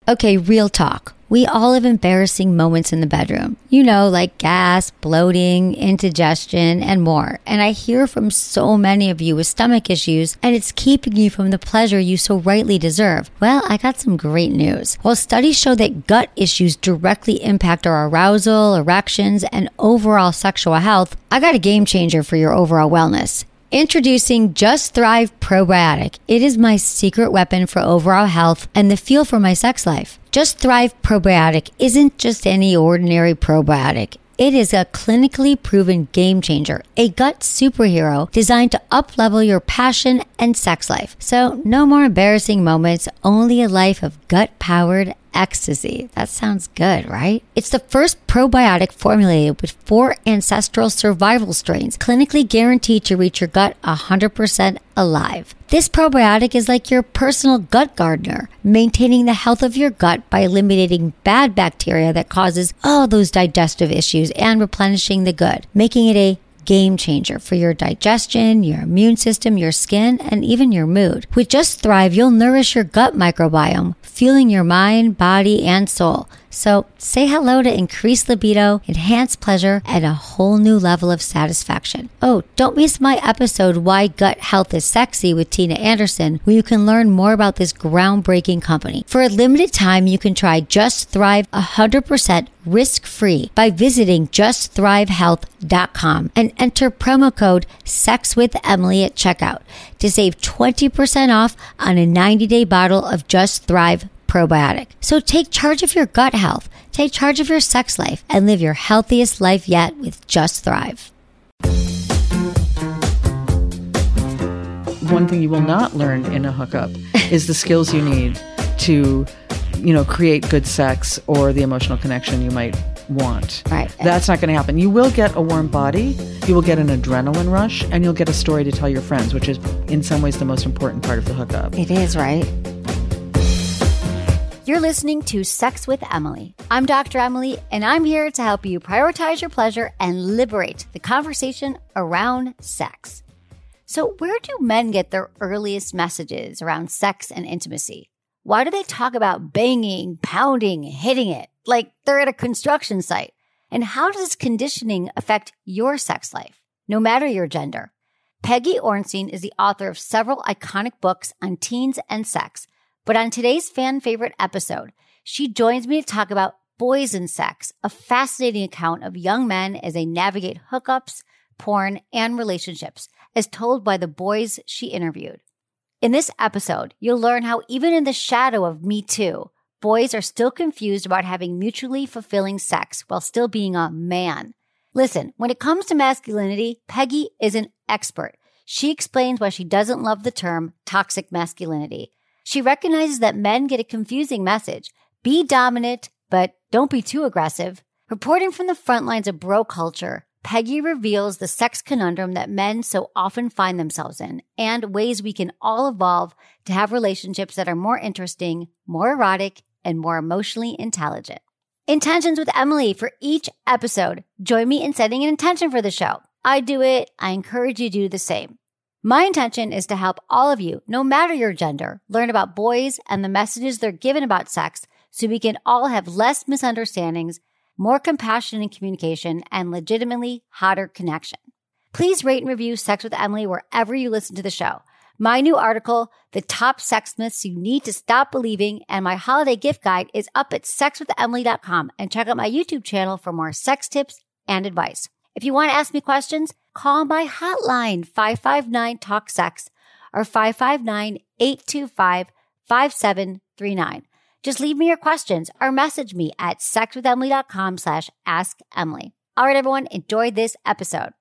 Okay, real talk. We all have embarrassing moments in the bedroom. You know, like gas, bloating, indigestion, and more. And I hear from so many of you with stomach issues, and it's keeping you from the pleasure you so rightly deserve. Well, I got some great news. While studies show that gut issues directly impact our arousal, erections, and overall sexual health, I got a game changer for your overall wellness. Introducing Just Thrive Probiotic. It is my secret weapon for overall health and the fuel for my sex life. Just Thrive Probiotic isn't just any ordinary probiotic. It is a clinically proven game changer, a gut superhero designed to up-level your passion and sex life. So no more embarrassing moments, only a life of gut-powered ecstasy. That sounds good, right? It's the first probiotic formulated with 4 ancestral survival strains, clinically guaranteed to reach your gut 100% alive. This probiotic is like your personal gut gardener, maintaining the health of your gut by eliminating bad bacteria that causes all those digestive issues and replenishing the good, making it a game changer for your digestion, your immune system, your skin, and even your mood. With Just Thrive, you'll nourish your gut microbiome, fueling your mind, body, and soul. So say hello to increased libido, enhanced pleasure, and a whole new level of satisfaction. Oh, don't miss my episode, Why Gut Health is Sexy with Tina Anderson, where you can learn more about this groundbreaking company. For a limited time, you can try Just Thrive 100% risk-free by visiting justthrivehealth.com and enter promo code SEXWithEmily at checkout to save 20% off on a 90-day bottle of Just Thrive probiotic. So take charge of your gut health, take charge of your sex life, and live your healthiest life yet with Just Thrive. One thing you will not learn in a hookup is the skills you need to, create good sex or the emotional connection you might want. Right. That's not going to happen. You will get a warm body, you will get an adrenaline rush, and you'll get a story to tell your friends, which is in some ways the most important part of the hookup. It is, right? You're listening to Sex with Emily. I'm Dr. Emily, and I'm here to help you prioritize your pleasure and liberate the conversation around sex. So, where do men get their earliest messages around sex and intimacy? Why do they talk about banging, pounding, hitting it like they're at a construction site? And how does this conditioning affect your sex life, no matter your gender? Peggy Orenstein is the author of several iconic books on teens and sex. But on today's fan favorite episode, she joins me to talk about Boys and Sex, a fascinating account of young men as they navigate hookups, porn, and relationships, as told by the boys she interviewed. In this episode, you'll learn how even in the shadow of Me Too, boys are still confused about having mutually fulfilling sex while still being a man. Listen, when it comes to masculinity, Peggy is an expert. She explains why she doesn't love the term toxic masculinity. She recognizes that men get a confusing message. Be dominant, but don't be too aggressive. Reporting from the front lines of bro culture, Peggy reveals the sex conundrum that men so often find themselves in and ways we can all evolve to have relationships that are more interesting, more erotic, and more emotionally intelligent. Intentions with Emily for each episode. Join me in setting an intention for the show. I do it. I encourage you to do the same. My intention is to help all of you, no matter your gender, learn about boys and the messages they're given about sex so we can all have less misunderstandings, more compassion in communication, and legitimately hotter connection. Please rate and review Sex with Emily wherever you listen to the show. My new article, The Top Sex Myths You Need to Stop Believing, and my holiday gift guide is up at sexwithemily.com, and check out my YouTube channel for more sex tips and advice. If you want to ask me questions, call my hotline, 559-TALK-SEX, or 559-825-5739. Just leave me your questions or message me at sexwithemily.com/askemily. All right, everyone, enjoy this episode.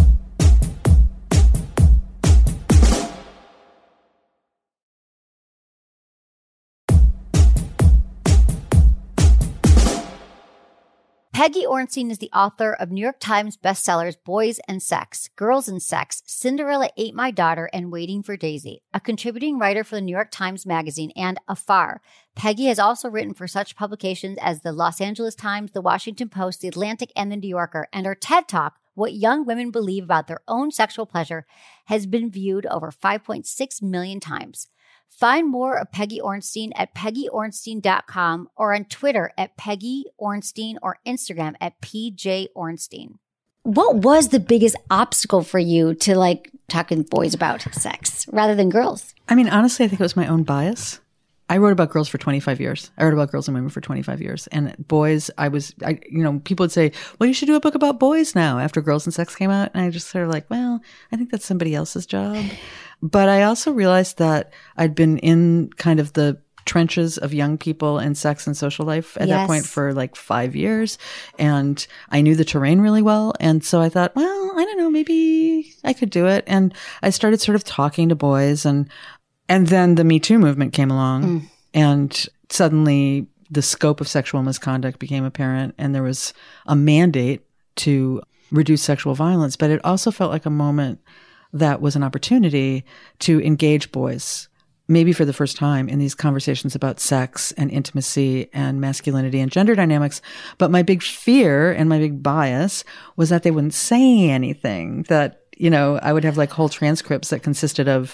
Peggy Orenstein is the author of New York Times bestsellers Boys and Sex, Girls and Sex, Cinderella Ate My Daughter, and Waiting for Daisy. A contributing writer for the New York Times Magazine and Afar, Peggy has also written for such publications as the Los Angeles Times, the Washington Post, the Atlantic, and the New Yorker, and her TED Talk, What Young Women Believe About Their Own Sexual Pleasure, has been viewed over 5.6 million times. Find more of Peggy Orenstein at PeggyOrenstein.com or on Twitter at Peggy Orenstein or Instagram at PJ Orenstein. What was the biggest obstacle for you to like talking to boys about sex rather than girls? I mean, honestly, I think it was my own bias. I wrote about girls for 25 years. I wrote about girls and women for 25 years. And boys, people would say, well, you should do a book about boys now after Girls and Sex came out. And I just sort of like, well, I think that's somebody else's job. But I also realized that I'd been in kind of the trenches of young people and sex and social life at that point for like 5 years. And I knew the terrain really well. And so I thought, well, I don't know, maybe I could do it. And I started sort of talking to boys and then the Me Too movement came along and suddenly the scope of sexual misconduct became apparent and there was a mandate to reduce sexual violence. But it also felt like a moment that was an opportunity to engage boys, maybe for the first time, in these conversations about sex and intimacy and masculinity and gender dynamics. But my big fear and my big bias was that they wouldn't say anything, that, I would have like whole transcripts that consisted of,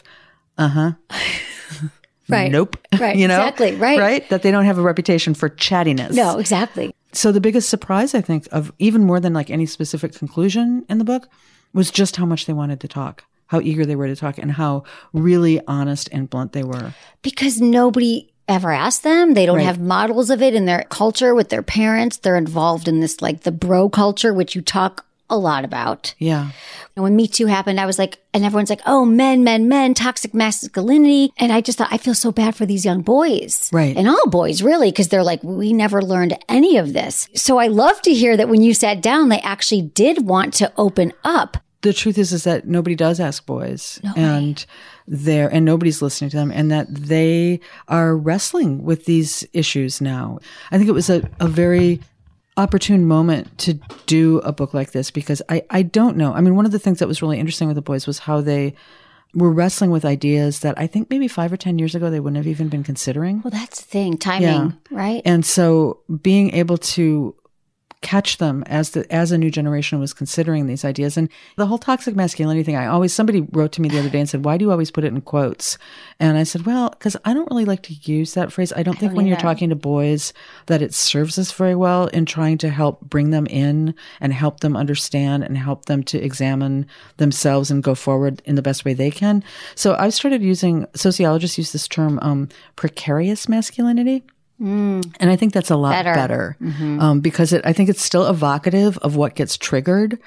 right. Nope. Right. Exactly. Right. Right. That they don't have a reputation for chattiness. No, exactly. So the biggest surprise, I think, of even more than like any specific conclusion in the book was just how much they wanted to talk, how eager they were to talk, and how really honest and blunt they were. Because nobody ever asked them. They don't have models of it in their culture with their parents. They're involved in this, like the bro culture, which you talk a lot about. Yeah. And when Me Too happened, I was like, and everyone's like, oh, men, toxic masculinity. And I just thought, I feel so bad for these young boys. Right. And all boys, really, because they're like, we never learned any of this. So I love to hear that when you sat down, they actually did want to open up. The truth is that nobody does ask boys, and nobody's listening to them, and that they are wrestling with these issues now. I think it was a very opportune moment to do a book like this because I don't know. I mean, one of the things that was really interesting with the boys was how they were wrestling with ideas that I think maybe 5 or 10 years ago they wouldn't have even been considering. Well, that's the thing, timing, right? And so being able to catch them as a new generation was considering these ideas. And the whole toxic masculinity thing, somebody wrote to me the other day and said, why do you always put it in quotes? And I said, well, because I don't really like to use that phrase. I don't think when you're talking to boys that it serves us very well in trying to help bring them in and help them understand and help them to examine themselves and go forward in the best way they can. So I've started sociologists use this term, precarious masculinity. And I think that's a lot better because I think it's still evocative of what gets triggered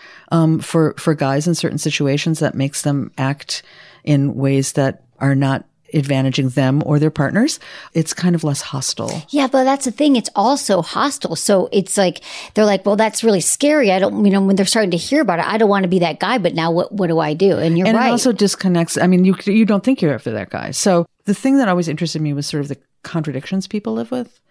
for guys in certain situations that makes them act in ways that are not advantaging them or their partners. It's kind of less hostile. Yeah, but that's the thing. It's also hostile. So it's like, they're like, well, that's really scary. I don't, when they're starting to hear about it, I don't want to be that guy, but now what do I do? And you're right. And it also disconnects. I mean, you don't think you're after that guy. So the thing that always interested me was sort of the contradictions people live with.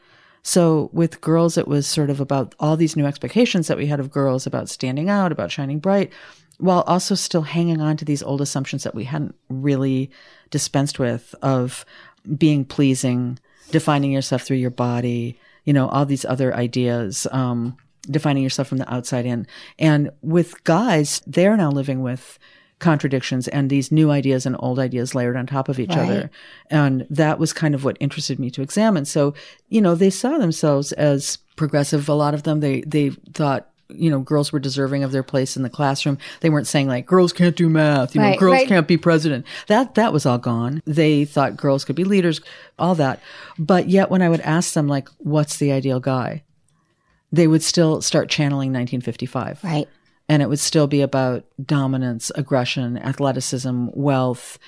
So with girls, it was sort of about all these new expectations that we had of girls about standing out, about shining bright, while also still hanging on to these old assumptions that we hadn't really dispensed with of being pleasing, defining yourself through your body, all these other ideas, defining yourself from the outside in. And with guys, they're now living with contradictions and these new ideas and old ideas layered on top of each other. And that was kind of what interested me to examine. So, they saw themselves as progressive. A lot of them, they thought, girls were deserving of their place in the classroom. They weren't saying like, girls can't do math, girls can't be president. That was all gone. They thought girls could be leaders, all that. But yet when I would ask them like, what's the ideal guy? They would still start channeling 1955. Right. And it would still be about dominance, aggression, athleticism, wealth,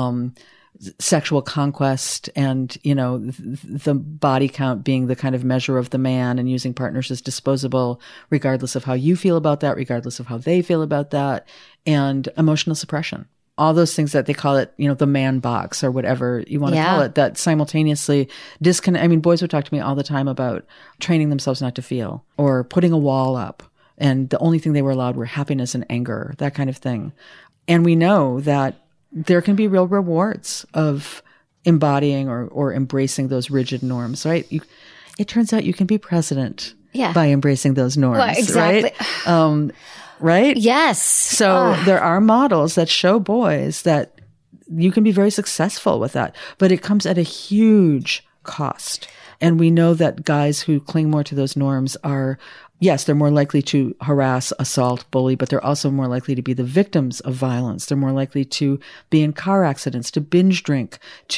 sexual conquest, and, the body count being the kind of measure of the man and using partners as disposable, regardless of how you feel about that, regardless of how they feel about that, and emotional suppression. All those things that they call it, the man box or whatever you want to call it, that simultaneously disconnect. I mean, boys would talk to me all the time about training themselves not to feel or putting a wall up. And the only thing they were allowed were happiness and anger, that kind of thing. And we know that there can be real rewards of embodying or embracing those rigid norms, right? It turns out you can be president by embracing those norms, well, exactly. Right? Right? Yes. So there are models that show boys that you can be very successful with that, but it comes at a huge cost. And we know that guys who cling more to those norms are, yes, they're more likely to harass, assault, bully, but they're also more likely to be the victims of violence. They're more likely to be in car accidents, to binge drink,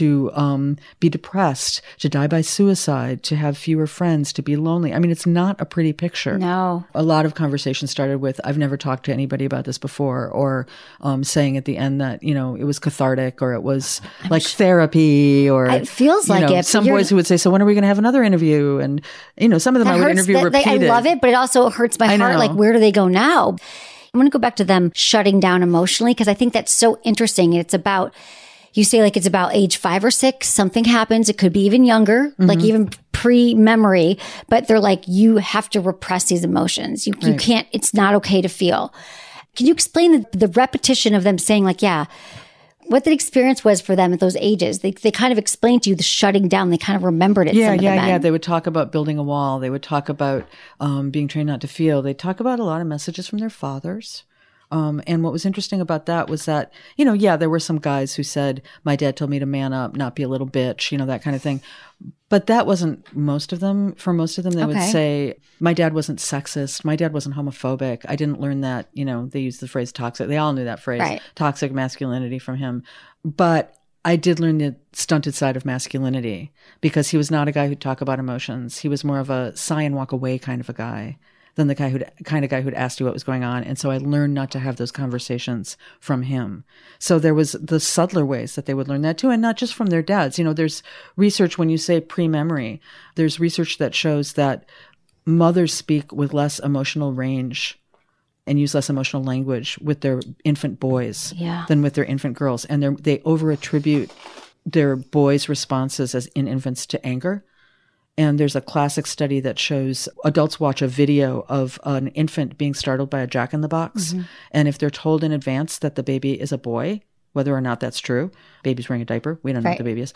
to be depressed, to die by suicide, to have fewer friends, to be lonely. I mean, it's not a pretty picture. No. A lot of conversations started with, I've never talked to anybody about this before, or saying at the end that, you know, it was cathartic, or it was like therapy, or it feels like it. Some boys who would say, so when are we going to have another interview? And, you know, some of them I would interview repeated. I love it, but it also hurts my heart. Like, where do they go now? I'm going to go back to them shutting down emotionally, because I think that's so interesting. It's about, you say like it's about age 5 or 6, something happens. It could be even younger, like even pre-memory, but they're like, you have to repress these emotions. You can't, it's not okay to feel. Can you explain the repetition of them saying like, yeah, what the experience was for them at those ages? They kind of explained to you the shutting down. They kind of remembered it. Yeah. They would talk about building a wall. They would talk about being trained not to feel. They talk about a lot of messages from their fathers. And what was interesting about that was that, you know, there were some guys who said, my dad told me to man up, not be a little bitch, you know, that kind of thing. But that wasn't most of them. For most of them, they would say, my dad wasn't sexist. My dad wasn't homophobic. I didn't learn that, you know, they used the phrase toxic. They all knew that phrase, toxic masculinity from him. But I did learn the stunted side of masculinity, because he was not a guy who'd talk about emotions. He was more of a sigh and walk away kind of a guy than the guy who'd asked you what was going on. And so I learned not to have those conversations from him. So there was the subtler ways that they would learn that too, and not just from their dads. You know, there's research, when you say pre-memory, there's research that shows that mothers speak with less emotional range and use less emotional language with their infant boys than with their infant girls. And they over-attribute their boys' responses as in infants to anger. And there's a classic study that shows adults watch a video of an infant being startled by a jack-in-the-box. And if they're told in advance that the baby is a boy, whether or not that's true, baby's wearing a diaper, we don't know what the baby is,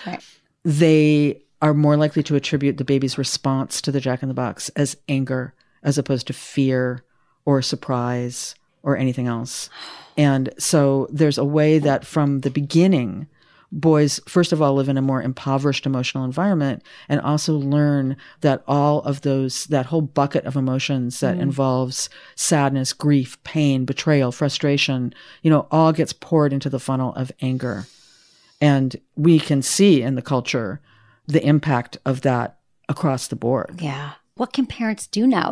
they are more likely to attribute the baby's response to the jack-in-the-box as anger, as opposed to fear or surprise or anything else. And so there's a way that from the beginning, boys, first of all, live in a more impoverished emotional environment, and also learn that all of those, that whole bucket of emotions that involves sadness, grief, pain, betrayal, frustration, you know, all gets poured into the funnel of anger. And we can see in the culture the impact of that across the board. Yeah. What can parents do now?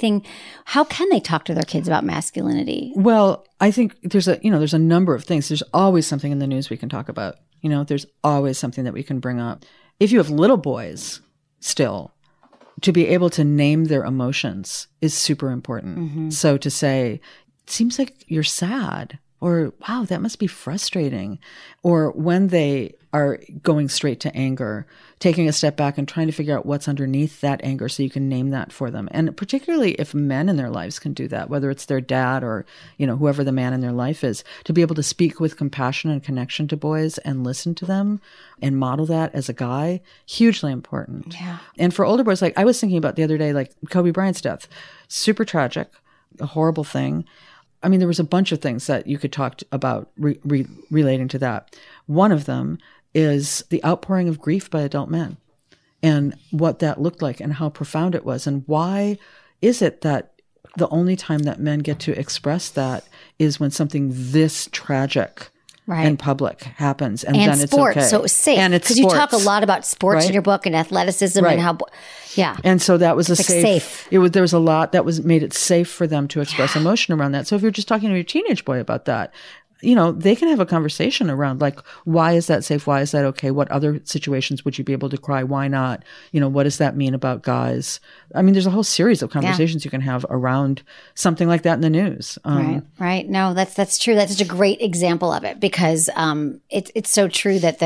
How can they talk to their kids about masculinity? Well, I think there's a number of things. There's always something in the news we can talk about. You know, there's always something that we can bring up. If you have little boys still, to be able to name their emotions is super important. So to say, it seems like you're sad, or wow, that must be frustrating. Or when they are going straight to anger, taking a step back and trying to figure out what's underneath that anger so you can name that for them. And particularly if men in their lives can do that, whether it's their dad or, you know, whoever the man in their life is, to be able to speak with compassion and connection to boys and listen to them and model that as a guy, hugely important. Yeah. And for older boys, like I was thinking about the other day, like Kobe Bryant's death, super tragic, a horrible thing. I mean, there was a bunch of things that you could talk about relating to that. One of them is the outpouring of grief by adult men, and what that looked like and how profound it was. And why is it that the only time that men get to express that is when something this tragic in public happens, and then sports, it's okay. So it's safe. And it's because you talk a lot about sports in your book and athleticism and how, And so that was it's safe. There was a lot that was made it safe for them to express emotion around that. So if you're just talking to your teenage boy about that, you know, they can have a conversation around like, why is that safe? Why is that okay? What other situations would you be able to cry? Why not? You know, what does that mean about guys? I mean, there's a whole series of conversations you can have around something like that in the news. Right. No, that's true. That's such a great example of it, because it's so true that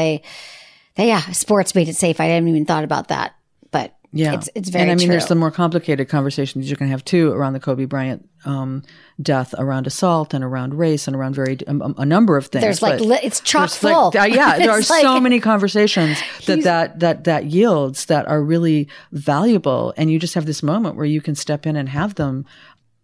sports made it safe. I hadn't even thought about that, but it's very true. And I mean, there's the more complicated conversations you can have too around the Kobe Bryant death, around assault and around race and around a number of things. There's it's chock full. There are so many conversations that yields that are really valuable, and you just have this moment where you can step in and have them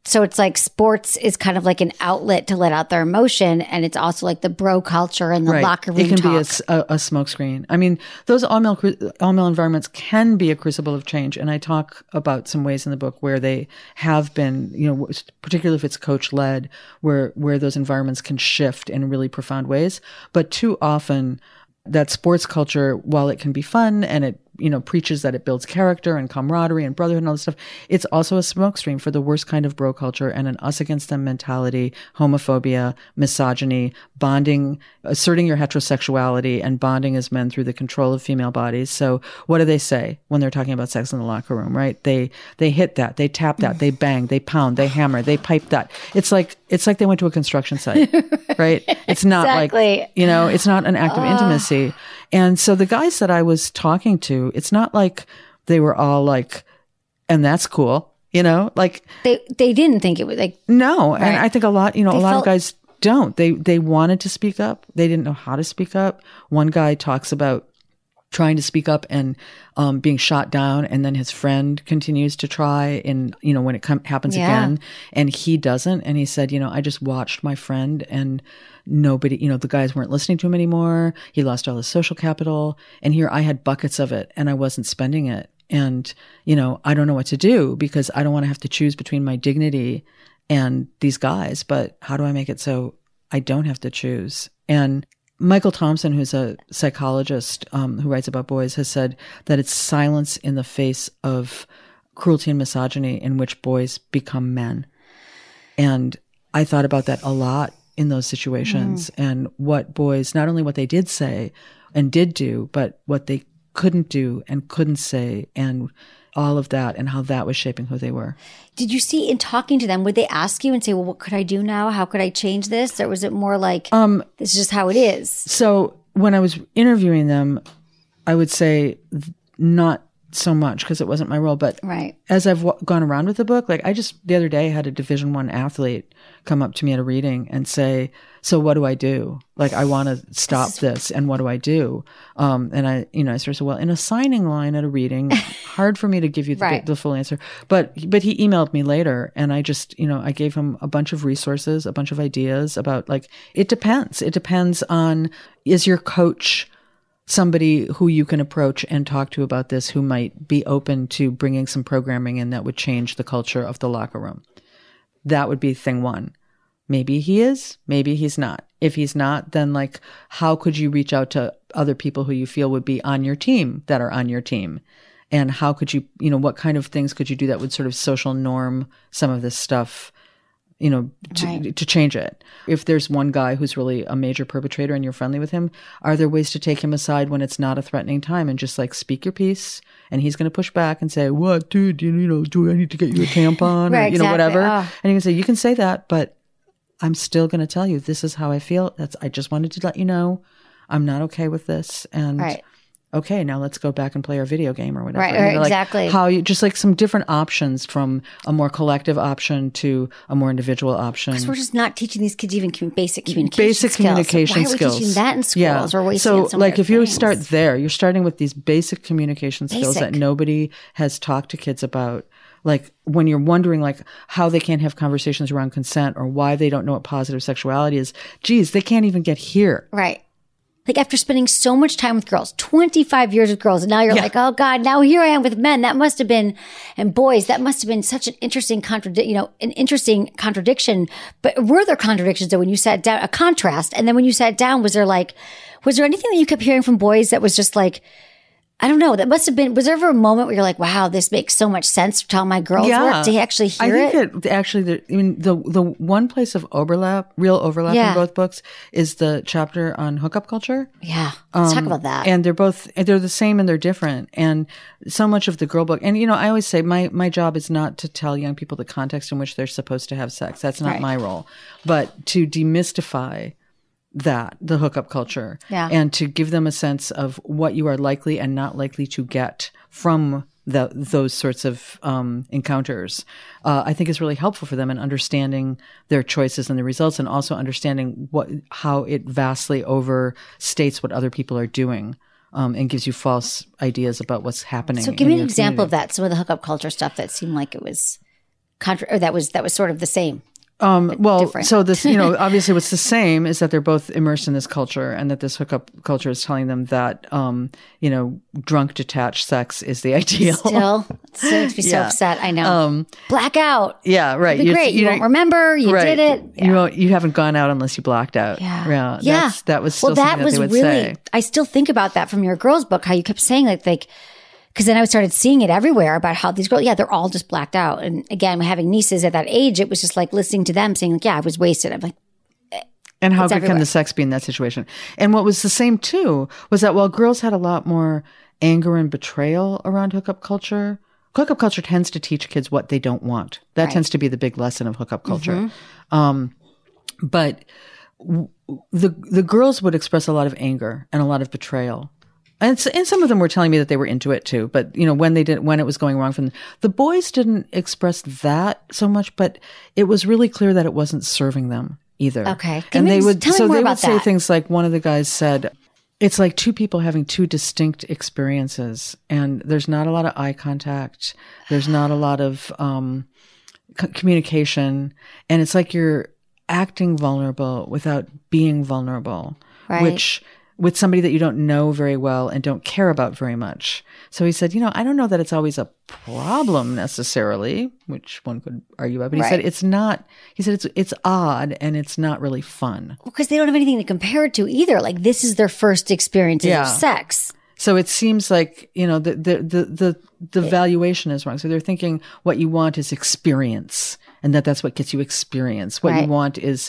So it's like sports is kind of like an outlet to let out their emotion. And it's also like the bro culture and the locker room It can talk. be a smokescreen. I mean, those all-male environments can be a crucible of change. And I talk about some ways in the book where they have been, particularly if it's coach-led, where those environments can shift in really profound ways. But too often, that sports culture, while it can be fun and it preaches that it builds character and camaraderie and brotherhood and all this stuff, it's also a smokescreen for the worst kind of bro culture and an us against them mentality, homophobia, misogyny, bonding, asserting your heterosexuality and bonding as men through the control of female bodies. So what do they say when they're talking about sex in the locker room, right? They hit that, they tap that, they bang, they pound, they hammer, they pipe that. It's like they went to a construction site, right? It's not Exactly. it's not an act of intimacy. And so the guys that I was talking to, it's not like they were all like, and that's cool, like They didn't think it was like, no. Right. And I think a lot, a lot felt- of guys don't. They wanted to speak up. They didn't know how to speak up. One guy talks about trying to speak up and being shot down, and then his friend continues to try, and when it happens again, and he doesn't. And he said, I just watched my friend, and nobody, the guys weren't listening to him anymore. He lost all his social capital, and here I had buckets of it, and I wasn't spending it. And I don't know what to do because I don't want to have to choose between my dignity and these guys. But how do I make it so I don't have to choose? And Michael Thompson, who's a psychologist who writes about boys, has said that it's silence in the face of cruelty and misogyny in which boys become men. And I thought about that a lot in those situations and what boys, not only what they did say and did do, but what they couldn't do and couldn't say, and all of that, and how that was shaping who they were. did you see in talking to them, would they ask you and say, well, what could I do now? How could I change this? Or was it more like, this is just how it is? So when I was interviewing them, I would say not so much because it wasn't my role. But Right. as I've gone around with the book, like the other day had a Division I athlete come up to me at a reading and say, so what do I do? Like, I want to stop this. And what do I do? And I sort of said, well, in a signing line at a reading, hard for me to give you Right. the full answer. But he emailed me later, and I just, I gave him a bunch of resources, a bunch of ideas about, like, it depends. It depends on, is your coach somebody who you can approach and talk to about this, who might be open to bringing some programming in that would change the culture of the locker room? That would be thing one. Maybe he is, maybe he's not. If he's not, then, like, how could you reach out to other people who you feel would be on your team that are on your team? And how could you, what kind of things could you do that would sort of social norm some of this stuff, to change it? If there's one guy who's really a major perpetrator and you're friendly with him, are there ways to take him aside when it's not a threatening time and just, like, speak your piece? And he's going to push back and say, what, dude, do I need to get you a tampon? Right, or, exactly. whatever. Oh. And you can say that, but I'm still going to tell you, this is how I feel. I just wanted to let you know I'm not okay with this. And Right. okay, now let's go back and play our video game or whatever. Right, Like, exactly. how you just, like, some different options, from a more collective option to a more individual option. Because we're just not teaching these kids even basic communication Basic skills. communication Why are we skills. teaching that in schools? Yeah. We're wasting So, on some like, other if you things. start there, you're starting with these basic communication skills that Basic. nobody has talked to kids about. Like, when you're wondering, like, how they can't have conversations around consent or why they don't know what positive sexuality is, geez, they can't even get here. Right. Like, after spending so much time with girls, 25 years with girls, and now you're like, oh God, now here I am with men. That must have been, and boys, that must have been such an interesting contradiction. But were there contradictions though when you sat down, a contrast? And then when you sat down, was there anything that you kept hearing from boys that was just like, I don't know, that must have been, was there ever a moment where you're like, wow, this makes so much sense to how my girls work? Did you actually hear I think the one place of real overlap Yeah. in both books is the chapter on hookup culture. Yeah. Let's talk about that. And they're the same and they're different. And so much of the girl book, and I always say my job is not to tell young people the context in which they're supposed to have sex. That's not Right. my role. But to demystify the hookup culture, Yeah. and to give them a sense of what you are likely and not likely to get from those sorts of encounters, I think is really helpful for them in understanding their choices and the results, and also understanding how it vastly overstates what other people are doing, and gives you false ideas about what's happening. So give me in an your example community. of that. Some of the hookup culture stuff that seemed like it was or that was sort of the same? Well, different. so this, obviously what's the same is that they're both immersed in this culture and that this hookup culture is telling them that, drunk detached sex is the ideal. Still, it makes me so upset. I know. Blackout. Yeah, right. It'd be great. You won't remember. You did it. Yeah. You haven't gone out unless you blacked out. Yeah. That was still something that they would say. I still think about that from your girls' book, how you kept saying like, because then I started seeing it everywhere about how these girls, they're all just blacked out. And again, having nieces at that age, it was just like listening to them saying like, I was wasted. I'm like, and how good can the sex be in that situation? And what was the same too was that while girls had a lot more anger and betrayal around hookup culture tends to teach kids what they don't want. That tends to be the big lesson of hookup culture. But the girls would express a lot of anger and a lot of betrayal. And some of them were telling me that they were into it too. But, when it was going wrong for them, the boys didn't express that so much, but it was really clear that it wasn't serving them either. Okay. And they would say things like, one of the guys said, it's like two people having two distinct experiences and there's not a lot of eye contact. There's not a lot of, communication. And it's like you're acting vulnerable without being vulnerable, which with somebody that you don't know very well and don't care about very much. So he said, I don't know that it's always a problem necessarily, which one could argue about, but he said it's not, he said it's odd and it's not really fun. Because they don't have anything to compare it to either. Like this is their first experience of sex. So it seems like, the valuation is wrong. So they're thinking what you want is experience. And that's what gets you experience. What you want is,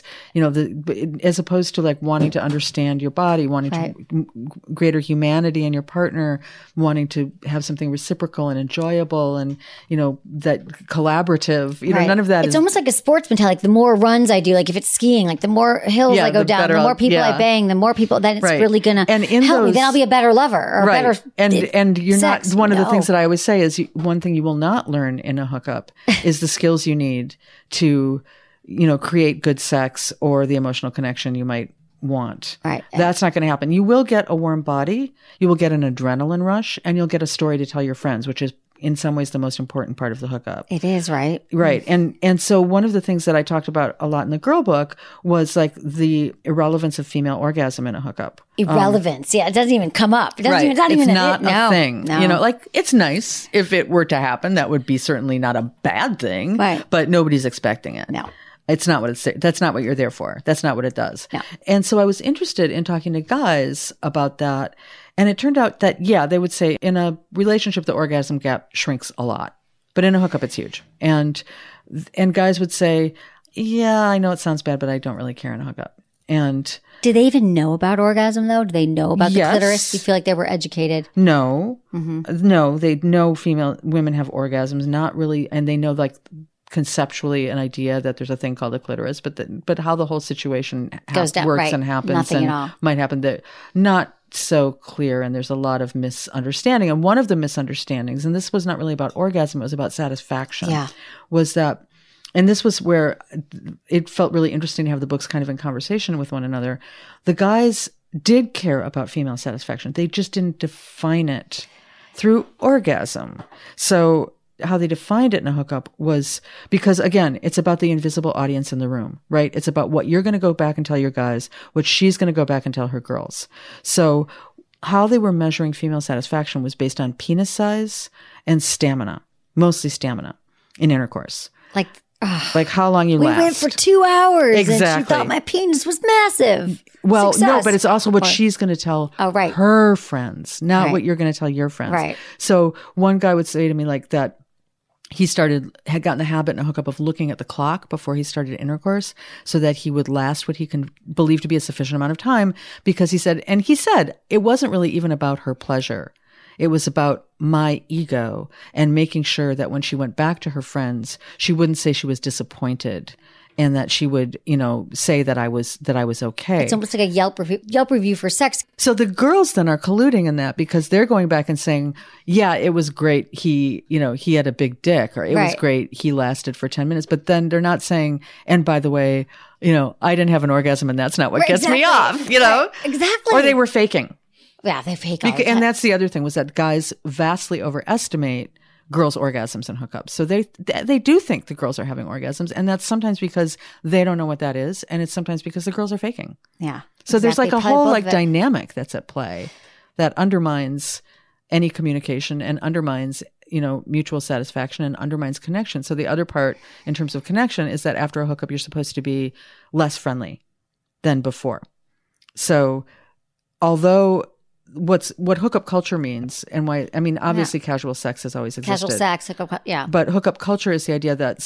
as opposed to like wanting to understand your body, wanting to greater humanity in your partner, wanting to have something reciprocal and enjoyable and, that collaborative, none of that It's almost like a sports mentality. Like the more runs I do, like if it's skiing, like the more hills I go down, the more people I bang, the more people, then it's really going to help me. Then I'll be a better lover or a better And you're sex. not, one of the things that I always say is one thing you will not learn in a hookup is the skills you need to, create good sex or the emotional connection you might want. Right. That's not going to happen. You will get a warm body, you will get an adrenaline rush, and you'll get a story to tell your friends, which is in some ways the most important part of the hookup. It is, right? Right. And so one of the things that I talked about a lot in the girl book was like the irrelevance of female orgasm in a hookup. Irrelevance. It doesn't even come up. It doesn't even, it's not a thing. No. Like it's nice if it were to happen. That would be certainly not a bad thing. Right. But nobody's expecting it. No. It's not that's not what you're there for. That's not what it does. No. And so I was interested in talking to guys about that. And it turned out that, they would say in a relationship, the orgasm gap shrinks a lot, but in a hookup, it's huge. And guys would say, I know it sounds bad, but I don't really care in a hookup. And do they even know about orgasm though? Do they know about the clitoris? Do you feel like they were educated? No, no, they know women have orgasms, not really. And they know like conceptually an idea that there's a thing called a clitoris, but how the whole situation goes down, works and happens Nothing and at all. Might happen that not so clear. And there's a lot of misunderstanding. And one of the misunderstandings, and this was not really about orgasm, it was about satisfaction, was that, and this was where it felt really interesting to have the books kind of in conversation with one another. The guys did care about female satisfaction. They just didn't define it through orgasm. So how they defined it in a hookup was because, again, it's about the invisible audience in the room, right? It's about what you're going to go back and tell your guys, what she's going to go back and tell her girls. So how they were measuring female satisfaction was based on penis size and stamina, mostly stamina in intercourse. Like how long you last. We went for 2 hours Exactly. and she thought my penis was massive. Well, Success. no, but it's also what she's going to tell her friends, not what you're going to tell your friends. Right. So one guy would say to me like that, had gotten the habit in a hookup of looking at the clock before he started intercourse so that he would last what he can believe to be a sufficient amount of time, because he said it wasn't really even about her pleasure. It was about my ego and making sure that when she went back to her friends, she wouldn't say she was disappointed and that she would, say that I was okay. It's almost like a Yelp review for sex. So the girls then are colluding in that because they're going back and saying, it was great. He had a big dick, or it was great. He lasted for 10 minutes. But then they're not saying, and by the way, I didn't have an orgasm and that's not what gets me off, Right. Exactly. Or they were faking. Yeah, they fake all the time. And that's the other thing, was that guys vastly overestimate girls' orgasms and hookups. So they do think the girls are having orgasms, and that's sometimes because they don't know what that is, and it's sometimes because the girls are faking. Yeah. So there's like a Probably whole both like of it. dynamic that's at play that undermines any communication and undermines, mutual satisfaction and undermines connection. So the other part in terms of connection is that after a hookup, you're supposed to be less friendly than before. So although what hookup culture means and why, I mean, obviously casual sex has always existed. Casual sex, hookup, yeah. But hookup culture is the idea that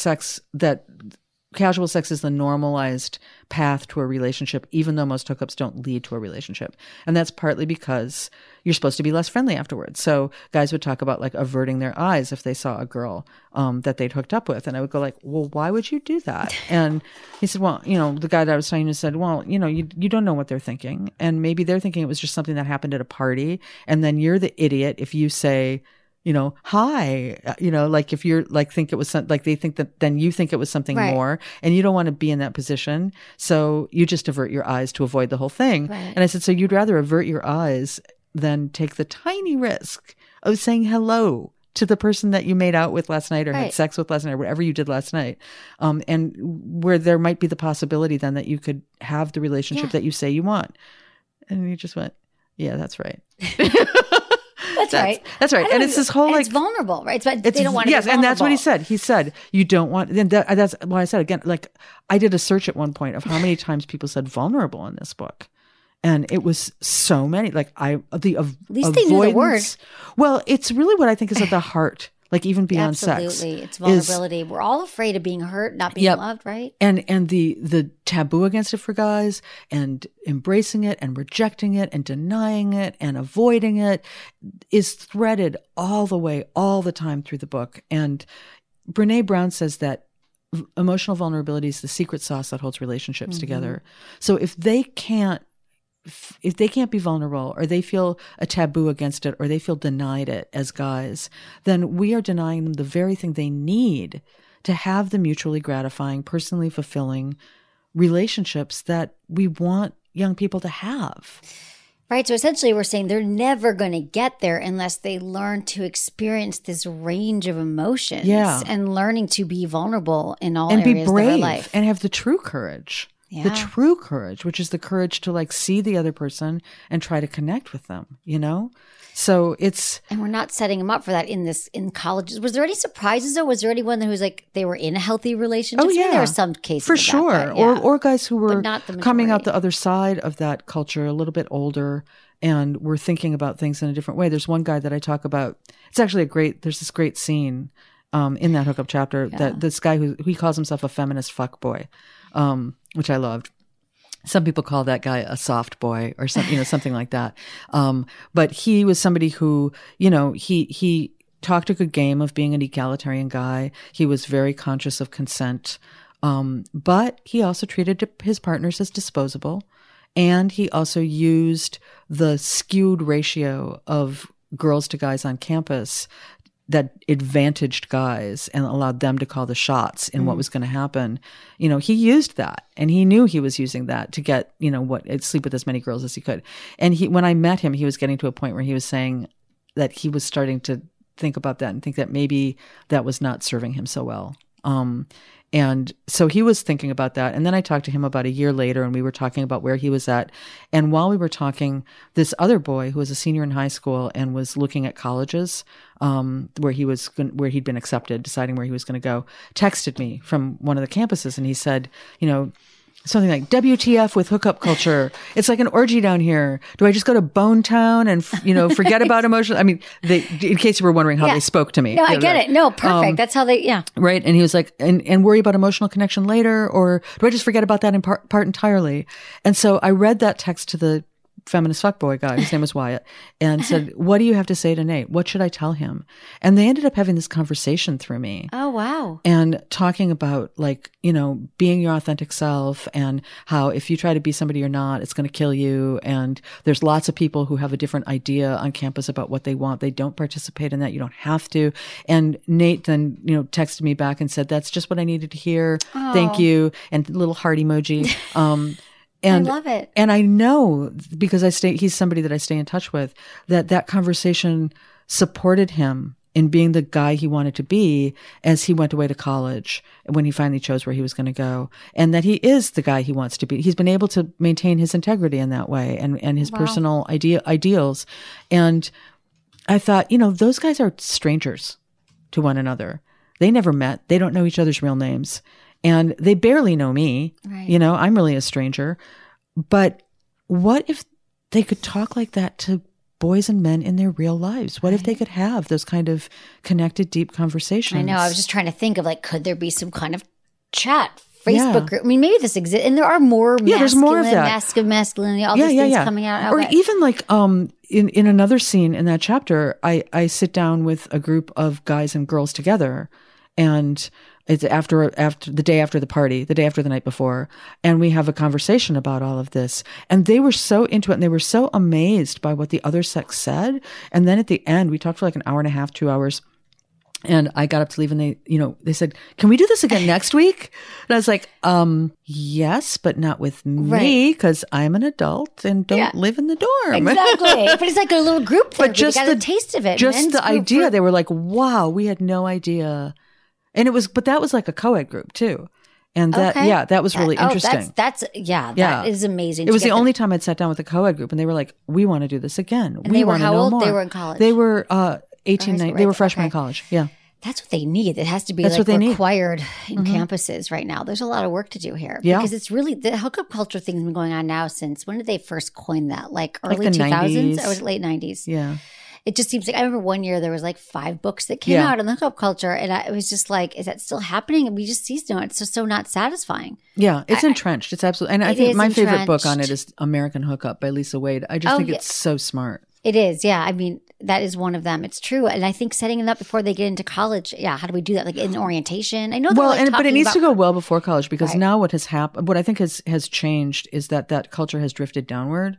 casual sex is the normalized path to a relationship, even though most hookups don't lead to a relationship. And that's partly because you're supposed to be less friendly afterwards. So guys would talk about like averting their eyes if they saw a girl that they'd hooked up with. And I would go like, well, why would you do that? And he said, well, the guy that I was talking to said, well, you don't know what they're thinking. And maybe they're thinking it was just something that happened at a party. And then you're the idiot if you say, hi, like if you're like, think it was like they think that then you think it was something Right. more and you don't want to be in that position. So you just avert your eyes to avoid the whole thing. Right. And I said, so you'd rather avert your eyes than take the tiny risk of saying hello to the person that you made out with last night or had Right. sex with last night or whatever you did last night. And where there might be the possibility then that you could have the relationship Yeah. that you say you want. And you just went, yeah, that's right. That's right. That's right. I don't And it's even- this whole and like it's vulnerable, right? But they don't want to yes, be and that's what he vulnerable. said. He said you don't want. Then that's why I said again. Like I did a search at one point of how many times people said vulnerable in this book, and it was so many. Like at least they knew the word. Well, it's really what I think is at the heart. Like even beyond sex, Absolutely. It's vulnerability. We're all afraid of being hurt, not being Yep. loved, right? and the taboo against it for guys and embracing it and rejecting it and denying it and avoiding it is threaded all the way, all the time through the book. And Brene Brown says that emotional vulnerability is the secret sauce that holds relationships together. So if they can't be vulnerable or they feel a taboo against it or they feel denied it as guys, then we are denying them the very thing they need to have the mutually gratifying, personally fulfilling relationships that we want young people to have. Right. So essentially, we're saying they're never going to get there unless they learn to experience this range of emotions Yeah. and learning to be vulnerable in all And be areas of their brave life. and have the true courage. The Yeah. true courage, which is the courage to like see the other person and try to connect with them, So it's, And we're not setting them up for that in colleges. Was there any surprises though? Was there anyone who was like they were in a healthy relationship? Oh, yeah. There were some cases for of that, sure. but yeah. Or guys who were not the coming out majority. the other side of that culture, a little bit older, and were thinking about things in a different way. There's one guy that I talk about. It's actually there's this great scene in that hookup chapter that this guy who he calls himself a feminist fuckboy, which I loved. Some people call that guy a soft boy or something, something like that. But he was somebody who, he talked a good game of being an egalitarian guy. He was very conscious of consent. But he also treated his partners as disposable. And he also used the skewed ratio of girls to guys on campus that advantaged guys and allowed them to call the shots in what was going to happen. He used that and he knew he was using that to get, sleep with as many girls as he could. And when I met him, he was getting to a point where he was saying that he was starting to think about that and think that maybe that was not serving him so well. And so he was thinking about that. And then I talked to him about a year later and we were talking about where he was at. And while we were talking, this other boy who was a senior in high school and was looking at colleges, where he'd been accepted, deciding where he was going to go, texted me from one of the campuses. And he said, something like WTF with hookup culture. It's like an orgy down here. Do I just go to Bone Town and, forget about emotion? I mean, in case you were wondering how Yeah. they spoke to me. No, I get it. No, perfect. That's how they, yeah. Right. And he was like, and worry about emotional connection later, or do I just forget about that in part entirely? And so I read that text to the feminist fuckboy guy, his name was Wyatt, and said, what do you have to say to Nate? What should I tell him? And they ended up having this conversation through me. Oh, wow. And talking about being your authentic self and how if you try to be somebody you're not, it's going to kill you. And there's lots of people who have a different idea on campus about what they want. They don't participate in that. You don't have to. And Nate then, texted me back and said, that's just what I needed to hear. Thank you. And little heart emoji. And I love it. And I know because he's somebody that I stay in touch with, that conversation supported him in being the guy he wanted to be as he went away to college when he finally chose where he was going to go, and that he is the guy he wants to be. He's been able to maintain his integrity in that way and his personal ideals. And I thought, those guys are strangers to one another. They never met. They don't know each other's real names, and they barely know me. Right. I'm really a stranger. But what if they could talk like that to boys and men in their real lives? What if they could have those kind of connected, deep conversations? I know. I was just trying to think of could there be some kind of chat, Facebook group? I mean, maybe this exists, and there are more there's more of that. masculinity, all these things coming out. Or even in another scene in that chapter, I sit down with a group of guys and girls together, and it's after the day after the party, the day after the night before. And we have a conversation about all of this. And they were so into it, and they were so amazed by what the other sex said. And then at the end, we talked for an hour and a half, 2 hours. And I got up to leave, and they said, "Can we do this again next week?" And I was like, yes, but not with me, because I'm an adult and don't live in the dorm. Exactly. But it's like a little group thing. But just got a taste of it. Just the idea. They were like, wow, we had no idea. And but that was like a co-ed group too. And that was really interesting. That is amazing. It was the only time I'd sat down with a co-ed group, and they were like, we want to do this again. And they were how old? More. They were in college. They were 18, 19. They were freshmen in college. Yeah. That's what they need. It has to be required in campuses right now. There's a lot of work to do here. Yeah. Because it's really, the hookup culture thing has been going on now since, when did they first coin that? Early the 2000s? 90s. Or was it late 90s? Yeah. It just seems like, I remember one year there was 5 books that came out on the hookup culture, and it was just is that still happening? And we just see it's just so not satisfying. Yeah, it's entrenched. It's absolutely, and I think my favorite book on it is American Hookup by Lisa Wade. I just think it's so smart. It is, yeah. I mean, that is one of them. It's true, and I think setting it up before they get into college. Yeah, how do we do that? In orientation, I know. But it needs to go well before college, because now what has happened, what I think has changed, is that culture has drifted downward.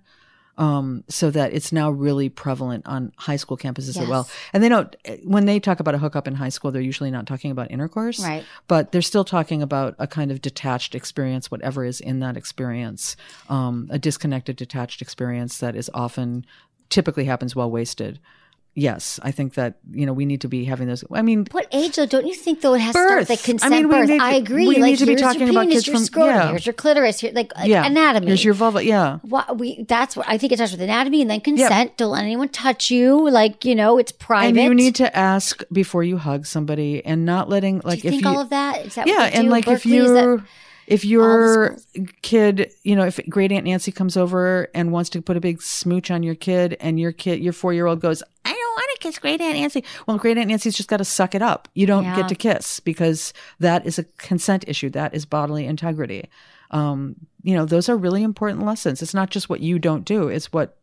So that it's now really prevalent on high school campuses as well. And when they talk about a hookup in high school, they're usually not talking about intercourse, right? But they're still talking about a kind of detached experience, whatever is in that experience, a disconnected, detached experience that is typically happens while wasted. Yes, I think that, we need to be having those. I mean, what age though? Don't you think though it has to start consent birth? I agree. We need to be here's talking your about penis, kids your from scrotum, here's your clitoris, here, anatomy. Here's your vulva. Yeah. That's what I think. It starts with anatomy and then consent. Yep. Don't let anyone touch you. It's private. And you need to ask before you hug somebody, and not letting Do you think all of that? Is that yeah, what they do? And Berkeley, if your kid, if Great Aunt Nancy comes over and wants to put a big smooch on your kid, and your 4-year-old goes, I don't want to kiss Great Aunt Nancy. Well, Great Aunt Nancy's just got to suck it up. You don't get to kiss, because that is a consent issue. That is bodily integrity. Those are really important lessons. It's not just what you don't do. It's what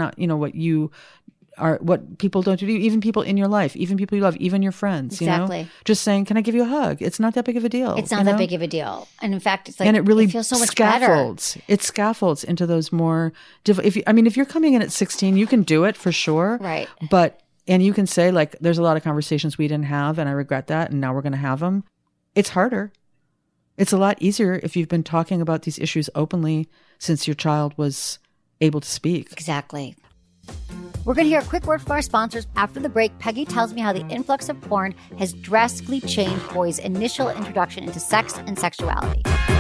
what people don't do, even people in your life, even people you love, even your friends, exactly. Just saying, can I give you a hug? It's not that big of a deal. It's not that big of a deal. And in fact, it's and it really feels so much scaffolds. better. It scaffolds into those more difficult. If you're coming in at 16, you can do it for sure. Right. And you can say there's a lot of conversations we didn't have, and I regret that, and now we're going to have them. It's harder. It's a lot easier if you've been talking about these issues openly since your child was able to speak. Exactly. We're going to hear a quick word from our sponsors. After the break, Peggy tells me how the influx of porn has drastically changed boys' initial introduction into sex and sexuality.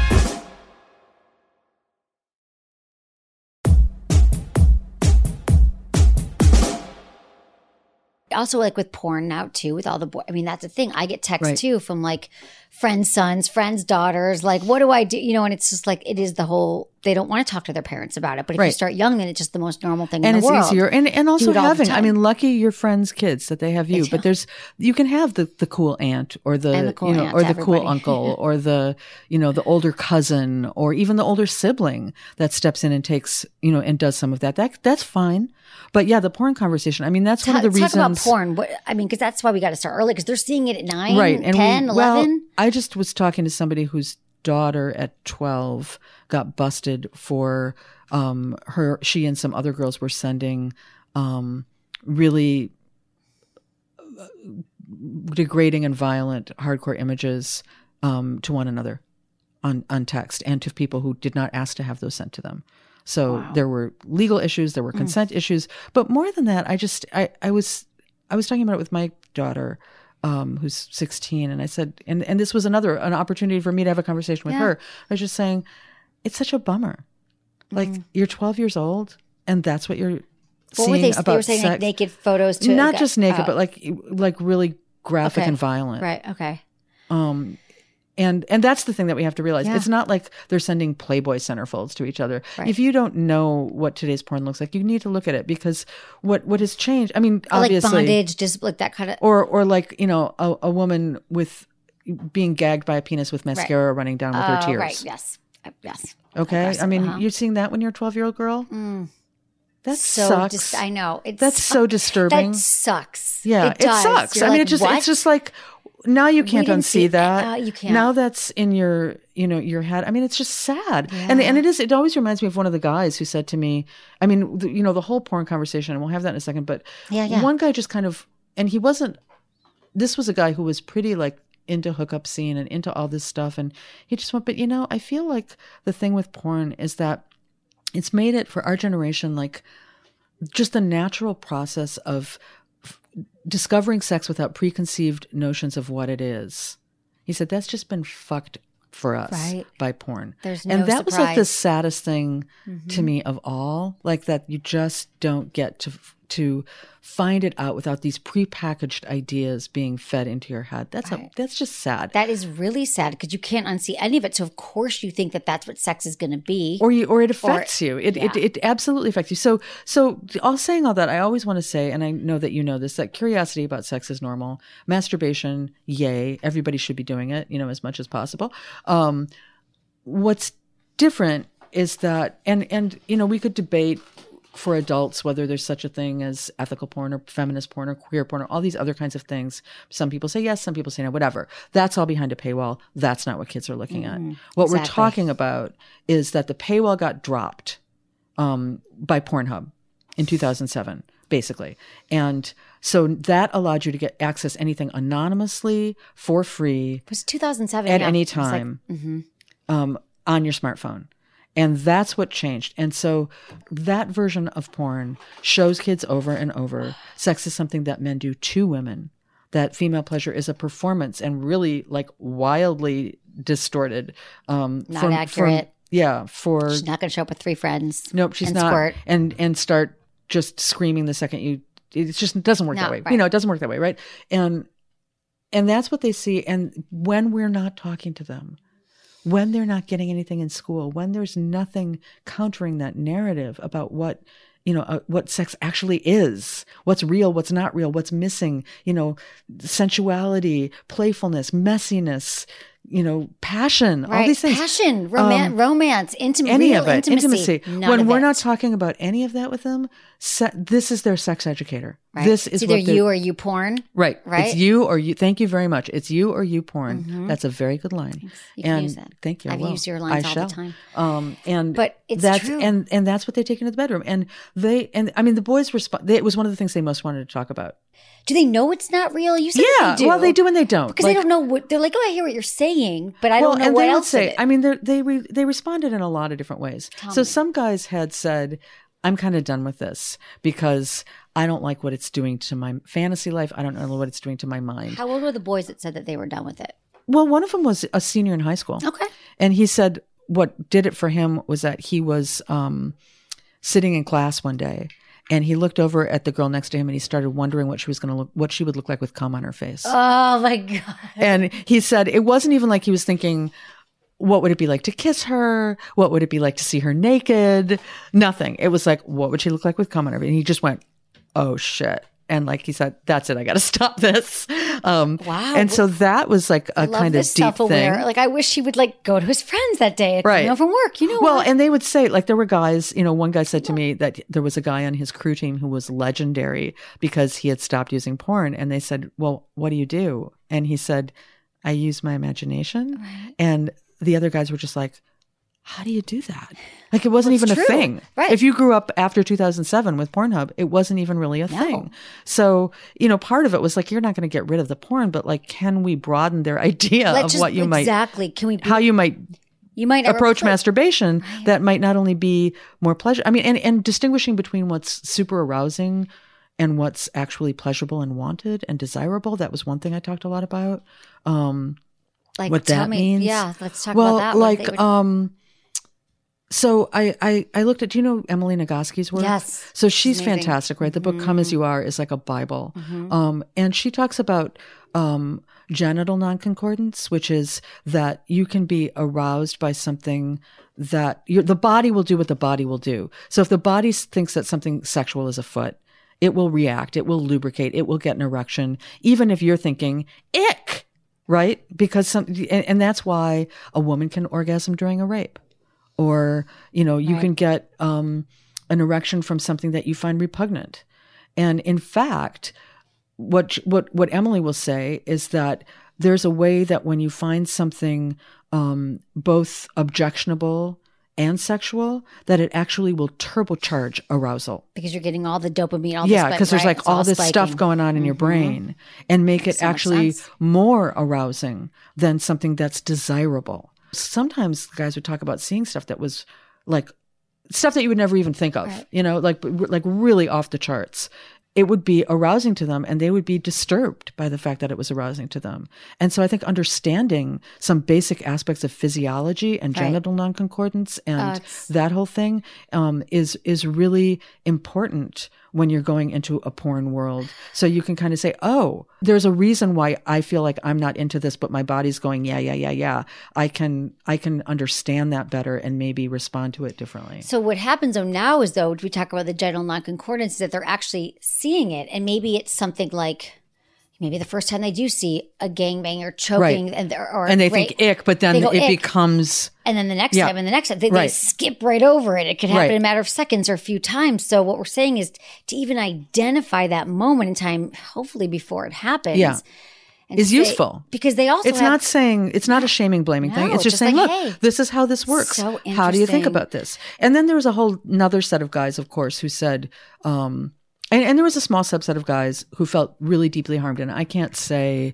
Also, with porn now too, with all the boys. I mean, that's the thing. I get texts too from friends' sons, friends' daughters. What do I do? And it's just it is the whole. They don't want to talk to their parents about it. But if you start young, then it's just the most normal thing in the world. And it's easier. And also having, lucky your friends' kids that they have you. But you can have the cool aunt or the cool uncle or the older cousin or even the older sibling that steps in and takes, and does some of that. That's fine. But yeah, the porn conversation. That's one of the reasons. Talk about porn. Because that's why we got to start early, because they're seeing it at 9, 10, 11. I just was talking to somebody whose daughter at 12 got busted for she and some other girls were sending really degrading and violent hardcore images to one another on text, and to people who did not ask to have those sent to them. So there were legal issues, there were consent issues, but more than that, I was talking about it with my daughter, who's 16. And I said, and this was an opportunity for me to have a conversation with her. I was just saying, it's such a bummer. Like you're 12 years old and that's what you're seeing about they were saying sex. like naked photos to not just naked, but like really graphic and violent. Right. Okay. And that's the thing that we have to realize. It's not like they're sending Playboy centerfolds to each other. Right. If you don't know what today's porn looks like, you need to look at it, because what has changed, I mean, obviously. Like bondage, just like that kind of. Or like, a woman with being gagged by a penis with mascara running down with her tears. Right, yes. Yes. Okay. I mean, you're seeing that when you're a 12-year-old girl? That sucks. I know. That's so disturbing. That sucks. Yeah, it sucks. You're I mean, like, it's just like, now you can't unsee that. You can't. Now that's in your head. I mean, it's just sad. Yeah. And it always reminds me of one of the guys who said to me, I mean, the whole porn conversation, and we'll have that in a second, but one guy just kind of, and this was a guy who was pretty like into hookup scene and into all this stuff. And he just went, but I feel like the thing with porn is that it's made it for our generation, like just the natural process of discovering sex without preconceived notions of what it is. He said that's just been fucked for us by porn. There's no and that surprise. was like the saddest thing to me of all, like that you just don't get to find it out without these prepackaged ideas being fed into your head. That's just sad. That is really sad, because you can't unsee any of it. So of course you think that that's what sex is going to be, or it affects you. It absolutely affects you. So all saying all that, I always want to say, and I know that you know this, that curiosity about sex is normal. Masturbation, yay! Everybody should be doing it, as much as possible. What's different is that, and we could debate for adults whether there's such a thing as ethical porn or feminist porn or queer porn or all these other kinds of things. Some people say yes, some people say no, whatever. That's all behind a paywall. That's not what kids are looking at. What we're talking about is that the paywall got dropped by Pornhub in 2007, basically. And so that allowed you to get access anything anonymously for free. It was 2007 at any time on your smartphone. And that's what changed. And so that version of porn shows kids over and over sex is something that men do to women, that female pleasure is a performance, and really like wildly distorted. Not accurate. She's not going to show up with 3 friends. Nope, she's not. Squirt. And start just screaming the second it just doesn't work that way. Right. It doesn't work that way, right? And that's what they see. And when we're not talking to them, when they're not getting anything in school, when there's nothing countering that narrative about what sex actually is, what's real, what's not real, what's missing, sensuality, playfulness, messiness, passion, all these things. Passion, romance, intimacy. Any of it, intimacy. When we're not talking about any of that with them, this is their sex educator. Right. This is it's either you or you porn. Right. Right. It's you or you. Thank you very much. It's you or you porn. That's a very good line. Thanks. You can use that. Thank you. I've used your lines all the time. But it's true. And that's what they take into the bedroom. And the boys respond. It was one of the things they most wanted to talk about. Do they know it's not real? You said they do. Well, they do and they don't. Because they don't know what they're like. Oh, I hear what you're saying, but I don't know what else. They responded in a lot of different ways. So some guys had said, I'm kind of done with this because I don't like what it's doing to my fantasy life. I don't know what it's doing to my mind. How old were the boys that said that they were done with it? Well, one of them was a senior in high school. Okay. And he said what did it for him was that he was sitting in class one day, and he looked over at the girl next to him, and he started wondering what she would look like with cum on her face. Oh my God. And he said it wasn't even like he was thinking, what would it be like to kiss her? What would it be like to see her naked? Nothing. It was like, what would she look like with cum on her face? And he just went, oh shit. And like he said, that's it. I got to stop this. Wow. And so that was like a kind of deep thing. Like I wish he would like go to his friends that day, right? From work, Well, and they would say like there were guys. One guy said to me that there was a guy on his crew team who was legendary because he had stopped using porn. And they said, well, what do you do? And he said, I use my imagination. Right. And the other guys were just like, how do you do that? Like it wasn't even a thing. Right. If you grew up after 2007 with Pornhub, it wasn't even really a thing. So, part of it was like, you're not going to get rid of the porn, but like, can we broaden their idea of what you might, how you might approach masturbation that might not only be more pleasure. I mean, and distinguishing between what's super arousing and what's actually pleasurable and wanted and desirable. That was one thing I talked a lot about. Like, what that means. Yeah, let's talk about that. Like, so I looked at, do you know Emily Nagoski's work? Yes. So she's amazing. fantastic, right? The book Come As You Are is like a Bible. And she talks about genital nonconcordance, which is that you can be aroused by something that the body will do what the body will do. So if the body thinks that something sexual is afoot, it will react, it will lubricate, it will get an erection, even if you're thinking, ick, right? Because and that's why a woman can orgasm during a rape. Or, you can get an erection from something that you find repugnant. And in fact, what Emily will say is that there's a way that when you find something both objectionable and sexual, that it actually will turbocharge arousal. Because you're getting all the dopamine, because there's like all this stuff going on in your brain, and make it actually more arousing than something that's desirable. Sometimes guys would talk about seeing stuff that was like stuff that you would never even think of, like really off the charts. It would be arousing to them, and they would be disturbed by the fact that it was arousing to them. And so I think understanding some basic aspects of physiology and genital nonconcordance and that whole thing is really important when you're going into a porn world. So you can kind of say, oh, there's a reason why I feel like I'm not into this, but my body's going, yeah. I can understand that better and maybe respond to it differently. So what happens now is, though, we talk about the genital nonconcordance, is that they're actually seeing it. And maybe it's something like, maybe the first time they do see a gangbanger choking and they think ick, but then it becomes... And then the next time and the next time, they skip right over it. It could happen in a matter of seconds or a few times. So what we're saying is to even identify that moment in time, hopefully before it happens, is useful. Because they also it's not a shaming, blaming thing. It's just saying, like, look, hey, this is how this works. So how do you think about this? And then there was a whole another set of guys, of course, who said, and there was a small subset of guys who felt really deeply harmed. And I can't say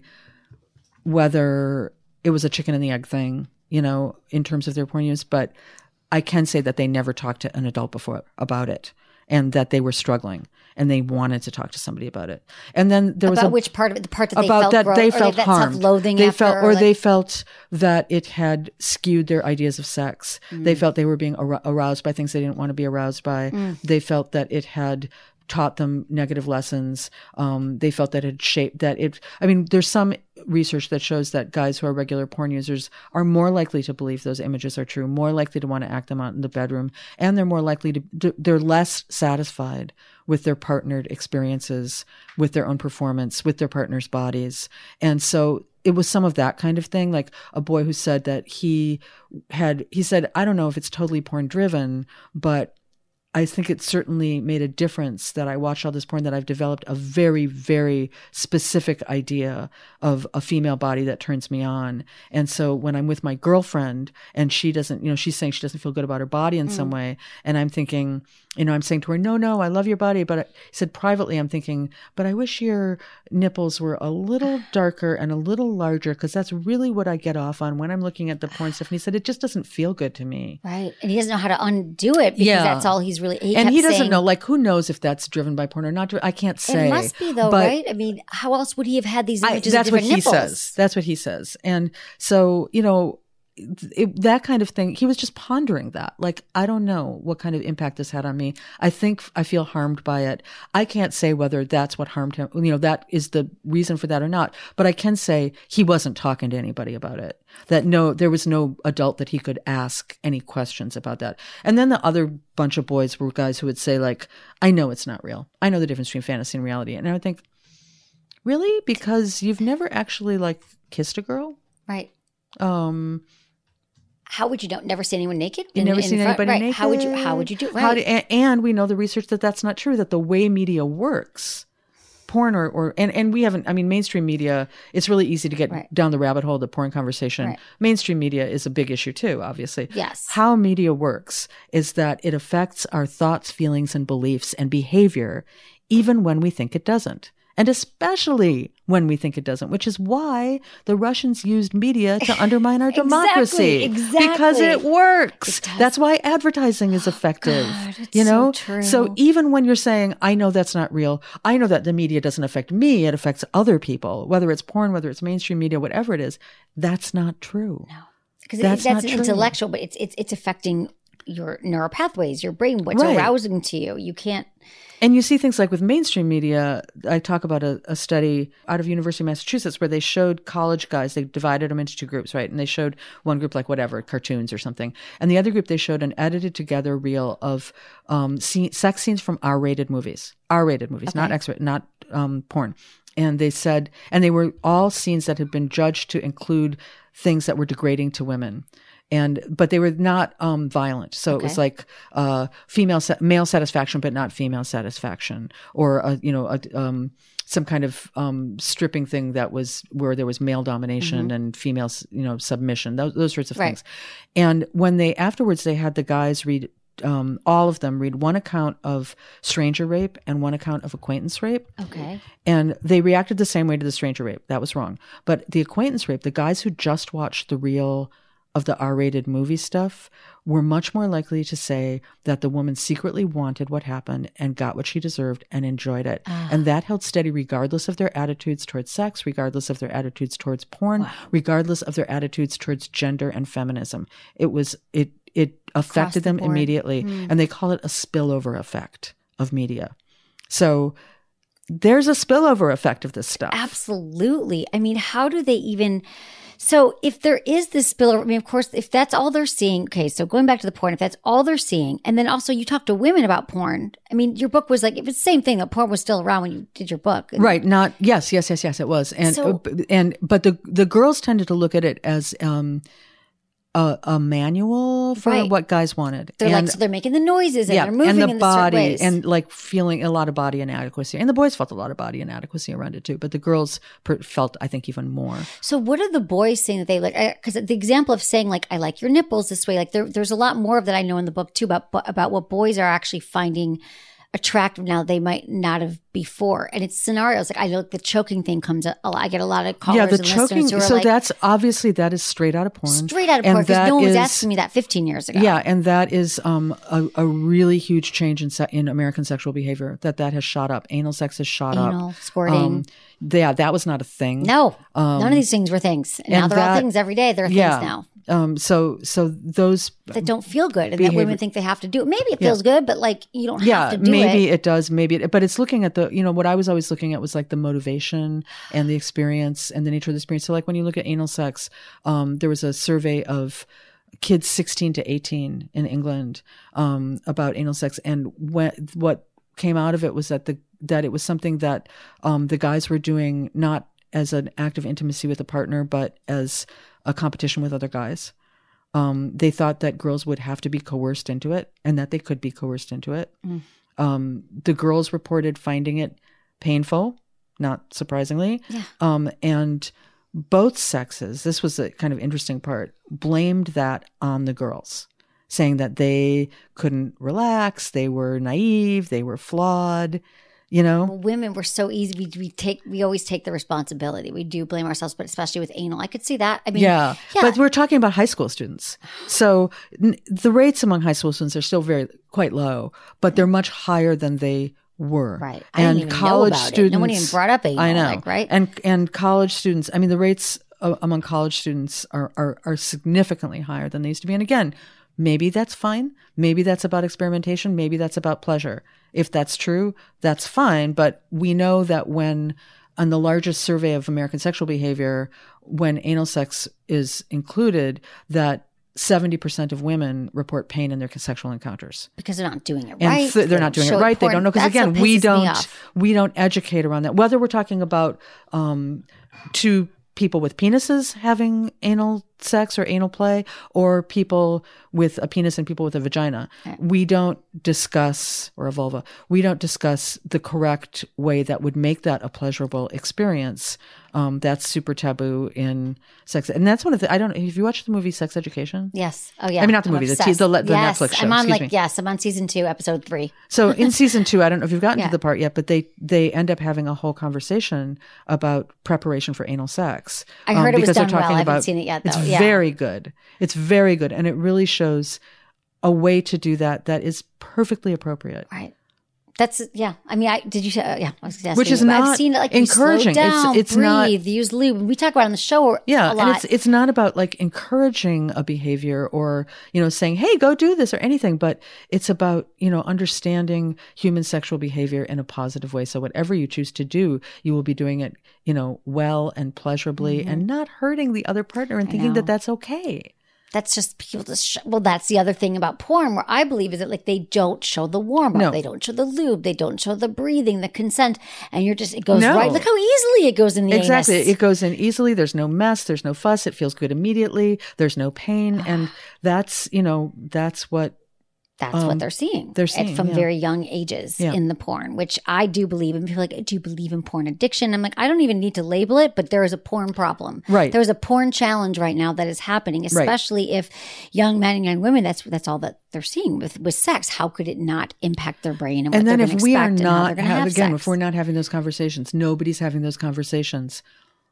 whether it was a chicken and the egg thing, in terms of their porn use, but I can say that they never talked to an adult before about it, and that they were struggling and they wanted to talk to somebody about it. And then there was which part of it? The part that they about felt that they felt harmed. Self-loathing they after, felt, or they felt that it had skewed their ideas of sex. They felt they were being aroused by things they didn't want to be aroused by. They felt that it had taught them negative lessons. They felt that it shaped that it. I mean, there's some research that shows that guys who are regular porn users are more likely to believe those images are true, more likely to want to act them out in the bedroom, and they're more likely to they're less satisfied with their partnered experiences, with their own performance, with their partner's bodies. And so it was some of that kind of thing, like a boy who said that he said, I don't know if it's totally porn driven, but I think it certainly made a difference that I watched all this porn, that I've developed a very, very specific idea of a female body that turns me on. And so when I'm with my girlfriend and she doesn't, she's saying she doesn't feel good about her body in some way. And I'm thinking, I'm saying to her, no, I love your body. But he said privately, I'm thinking, but I wish your nipples were a little darker and a little larger, because that's really what I get off on when I'm looking at the porn stuff. And he said, it just doesn't feel good to me. Right. And he doesn't know how to undo it, because that's all he's really, and he doesn't know, like, who knows if that's driven by porn or not. I can't say. It must be, though, right? I mean, how else would he have had these images of different nipples? That's what he says. And so, that kind of thing, he was just pondering that. Like, I don't know what kind of impact this had on me. I think I feel harmed by it. I can't say whether that's what harmed him, that is the reason for that or not. But I can say he wasn't talking to anybody about it. That there was no adult that he could ask any questions about that. And then the other bunch of boys were guys who would say, like, I know it's not real. I know the difference between fantasy and reality. And I would think, really? Because you've never actually, like, kissed a girl? Right. How would you know? Never see anyone naked? You've never seen anybody naked? How would you do it? Right. And we know the research that's not true, that the way media works, porn and we haven't, mainstream media, it's really easy to get down the rabbit hole of the porn conversation. Right. Mainstream media is a big issue too, obviously. Yes. How media works is that it affects our thoughts, feelings, and beliefs and behavior, even when we think it doesn't. And especially when we think it doesn't, which is why the Russians used media to undermine our democracy. Exactly. Because it works. That's why advertising is effective. God, it's you know? so true. So even when you're saying, I know that's not real, I know that the media doesn't affect me, it affects other people, whether it's porn, whether it's mainstream media, whatever it is, that's not true. No. Because That's that's not an true. intellectual, but it's affecting your neural pathways, your brain, what's Right. arousing to you. You can't. And you see things like with mainstream media, I talk about a study out of University of Massachusetts where they showed college guys, they divided them into two groups, right? And they showed one group like whatever, cartoons or something. And the other group, they showed an edited together reel of sex scenes from R-rated movies, not X-rated, not porn. And they said, and they were all scenes that had been judged to include things that were degrading to women. But they were not violent. So it was like male satisfaction, but not female satisfaction, or some kind of stripping thing that was where there was male domination and female submission. Those sorts of things. And when afterwards they had the guys read. All of them read one account of stranger rape and one account of acquaintance rape. Okay. And they reacted the same way to the stranger rape. That was wrong. But the acquaintance rape, the guys who just watched the reel of the R-rated movie stuff were much more likely to say that the woman secretly wanted what happened and got what she deserved and enjoyed it. And that held steady regardless of their attitudes towards sex, regardless of their attitudes towards porn, regardless of their attitudes towards gender and feminism. It affected them immediately. And they call it a spillover effect of media. So there's a spillover effect of this stuff. Absolutely. I mean, how do they even... So if there is this spillover, I mean, of course, if that's all they're seeing, okay, so going back to the porn, if that's all they're seeing, and then also you talk to women about porn. I mean, your book was like, it was the same thing, that porn was still around when you did your book. Right. Yes, it was. But the girls tended to look at it as a manual for what guys wanted. They're so they're making the noises and they're moving and the in body certain ways. and like feeling a lot of body inadequacy. And the boys felt a lot of body inadequacy around it too, but the girls felt, I think, even more. So what are the boys saying that they like? Because the example of saying like, I like your nipples this way, like there's a lot more of that I know in the book too about what boys are actually finding attractive now they might not have before. And it's scenarios like the choking thing comes a lot. I get a lot of callers the and choking. listeners who are So like, that's obviously that is straight out of porn. Straight out of porn, because no one was asking me that 15 years ago. Yeah, and that is a really huge change in American sexual behavior. That has shot up. Anal sex has shot up. Anal, squirting. That was not a thing. No, none of these things were things. And now they're all things every day. They're things now. So those that don't feel good, and that women think they have to do it. Maybe it feels good, but like you don't have to do it. Maybe it does. But it's looking at what I was always looking at was like the motivation and the experience and the nature of the experience. So like when you look at anal sex, there was a survey of kids 16 to 18 in England about anal sex, and what came out of it was that it was something that the guys were doing not as an act of intimacy with a partner, but as a competition with other guys. They thought that girls would have to be coerced into it, and that they could be coerced into it. The girls reported finding it painful, not surprisingly. Yeah. And both sexes, this was a kind of interesting part, blamed that on the girls, saying that they couldn't relax, they were naive, they were flawed. Well, women were so easy. We always take the responsibility. We do blame ourselves, but especially with anal, I could see that. I mean, yeah. But we're talking about high school students, so the rates among high school students are still quite low, but they're much higher than they were. Right. I didn't even college know about students. No one even brought up anal. I know. Right. And college students. I mean, the rates among college students are significantly higher than they used to be. And again, maybe that's fine. Maybe that's about experimentation. Maybe that's about pleasure. If that's true, that's fine. But we know that on the largest survey of American sexual behavior, when anal sex is included, that 70% of women report pain in their sexual encounters. Because they're not doing it right. They're not doing it right. They don't know. Because again, we don't educate around that. Whether we're talking about two people with penises having anal sex or anal play, or people with a penis and people with a vagina. Right. We don't discuss, or a vulva, we don't discuss the correct way that would make that a pleasurable experience That's super taboo in sex. And that's one of the, I don't know, have you watched the movie Sex Education? Yes. Oh yeah. I mean, not the I'm movie, the obsessed. Yes. Netflix show. I'm on Excuse me. yes, I'm on season 2, episode 3. So in season 2, I don't know if you've gotten Yeah. to the part yet, but they end up having a whole conversation about preparation for anal sex. I heard it was because they're done well. talking I haven't about- seen it yet, though. It's Yeah. very good. It's very good. And it really shows a way to do that is perfectly appropriate. Right. That's I mean, I was asking Which is you, but I've not seen it like encouraging. You slow down, It's not- breathe, use lube. We talk about it on the show Yeah, a lot. and it's not about like encouraging a behavior or, saying, "Hey, go do this" or anything, but it's about, understanding human sexual behavior in a positive way. So whatever you choose to do, you will be doing it, well and pleasurably and not hurting the other partner and thinking know. that that's okay. That's just people just well, that's the other thing about porn where I believe is that like they don't show the warm up, No. they don't show the lube, they don't show the breathing, the consent, and it goes No. right. Look how easily it goes in the Exactly. anus. It goes in easily. There's no mess. There's no fuss. It feels good immediately. There's no pain. And that's, that's what That's what they're seeing. they're seeing, from yeah. very young ages Yeah. in the porn, which I do believe. And people are like, do you believe in porn addiction? I'm like, I don't even need to label it, but there is a porn problem. Right. There's a porn challenge right now that is happening, especially if young men and young women, that's all that they're seeing with sex. How could it not impact their brain and what And then they're going if to we expect are and how not, they're going to have again, sex? if we're not having those conversations, nobody's having those conversations.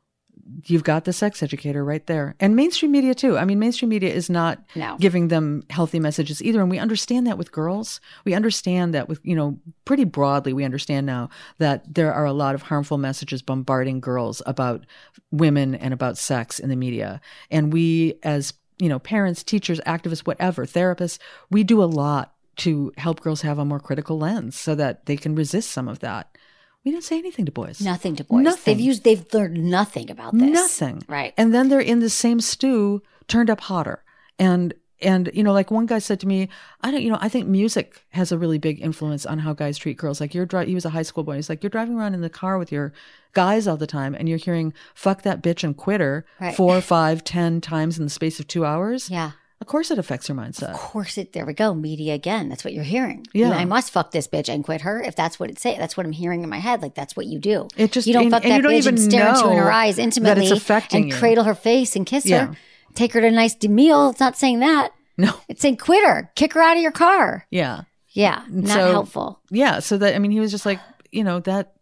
You've got the sex educator right there. And mainstream media too. I mean, mainstream media is not No. giving them healthy messages either. And we understand that with girls. We understand that with, pretty broadly, we understand now that there are a lot of harmful messages bombarding girls about women and about sex in the media. And we as, parents, teachers, activists, whatever, therapists, we do a lot to help girls have a more critical lens so that they can resist some of that. We don't say anything to boys. Nothing to boys. Nothing. They've learned nothing about this. Nothing. Right. And then they're in the same stew, turned up hotter. And like one guy said to me, I think music has a really big influence on how guys treat girls. Like he was a high school boy. He's like, you're driving around in the car with your guys all the time and you're hearing "fuck that bitch" and "quit her" Right. 4, 5, 10 times in the space of 2 hours. Yeah. Of course it affects your mindset. Of course there we go. Media again. That's what you're hearing. Yeah. I must fuck this bitch and quit her. If that's what it's saying, that's what I'm hearing in my head. Like that's what you do. It just- you don't and- fuck and that you don't bitch even and stare into her in her know eyes that intimately it's affecting and you. cradle her face and kiss Yeah. her. Take her to a nice meal. It's not saying that. No. It's saying quit her. Kick her out of your car. Yeah. Yeah. Not So- helpful. Yeah. So that, he was just like, that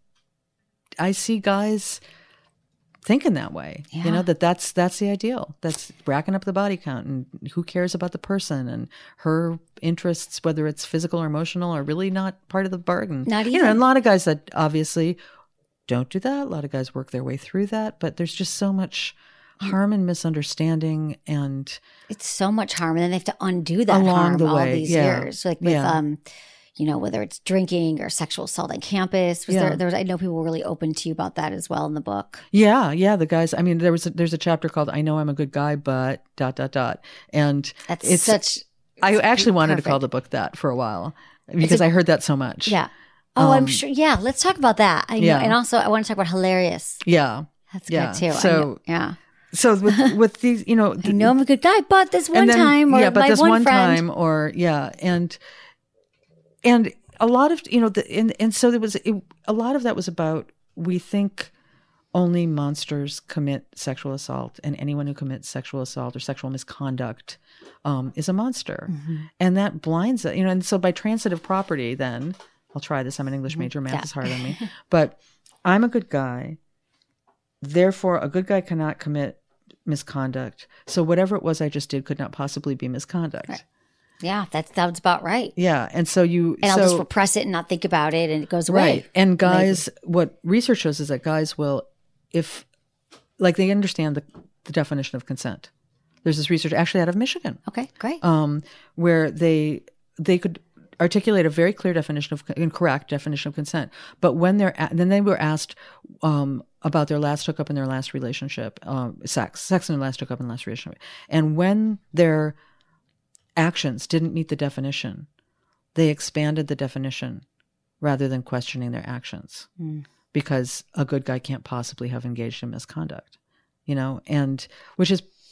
I see guys thinking that way, Yeah. that's the ideal. That's racking up the body count and who cares about the person and her interests, whether it's physical or emotional, are really not part of the bargain. Not and even. a lot of guys that obviously don't do that. A lot of guys work their way through that, but there's just so much harm and misunderstanding and It's so much harm. And then they have to undo that Along harm the all way, these yeah. years. Like with, Yeah. whether it's drinking or sexual assault on campus. Yeah. I know people were really open to you about that as well in the book. Yeah, the guys. There's a chapter called "I Know I'm a Good Guy, but ... and That's it's such. I actually wanted to call perfect. the book that for a while because I heard that so much. Yeah. Oh, I'm sure. Yeah. Let's talk about that. I know. Yeah. And also, I want to talk about hilarious. Yeah. That's Yeah. good too. So- yeah. So with these, I know I'm a good guy, but this one and then- time, or yeah, but my this one friend. time, or yeah, and a lot of and so there was a lot of that was about we think only monsters commit sexual assault, and anyone who commits sexual assault or sexual misconduct is a monster, and that blinds it. And so by transitive property, then I'll try this. I'm an English major. Math is hard on me, but I'm a good guy. Therefore, a good guy cannot commit misconduct. So whatever it was I just did could not possibly be misconduct. Right. Yeah, that sounds about right. Yeah, and so And I'll just repress it and not think about it, and it goes away. right. And guys, what research shows is that guys will, if like they understand the definition of consent. There's this research actually out of Michigan, Okay, great. where they could articulate a very clear definition of incorrect definition of consent. But when then they were asked about their last hookup and their last relationship, sex in their last hookup and last relationship, and when their actions didn't meet the definition, they expanded the definition rather than questioning their actions, because a good guy can't possibly have engaged in misconduct, and which is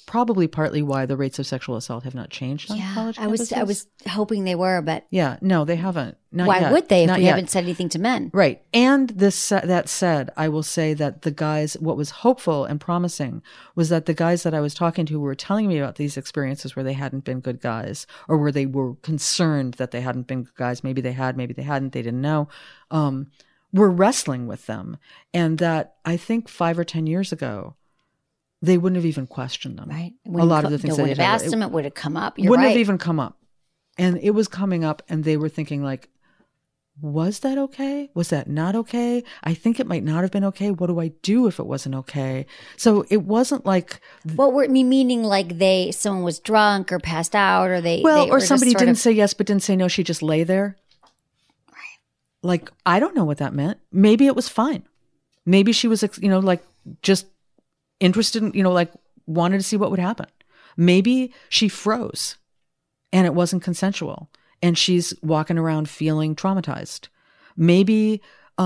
probably partly why the rates of sexual assault have not changed on college campuses. I was hoping they were, but yeah, no, they haven't. Not why yet. would they if Not we yet. haven't said anything to men? Right. And that said, I will say that the guys, what was hopeful and promising was that the guys that I was talking to were telling me about these experiences where they hadn't been good guys, or where they were concerned that they hadn't been good guys. Maybe they had, maybe they hadn't, they didn't know. Were wrestling with them. And that I think 5 or 10 years ago, they wouldn't have even questioned them. Right. A lot of the things they would they have had asked them. It would have come up. You're wouldn't right. have even come up. And it was coming up, and they were thinking like, was that okay? Was that not okay? I think it might not have been okay. What do I do if it wasn't okay? So it wasn't like, What were meaning like someone was drunk or passed out, or or somebody didn't say yes but didn't say no. She just lay there. Right. Like, I don't know what that meant. Maybe it was fine. Maybe she was, like just interested in, like wanted to see what would happen. Maybe she froze and it wasn't consensual and she's walking around feeling traumatized. Maybe,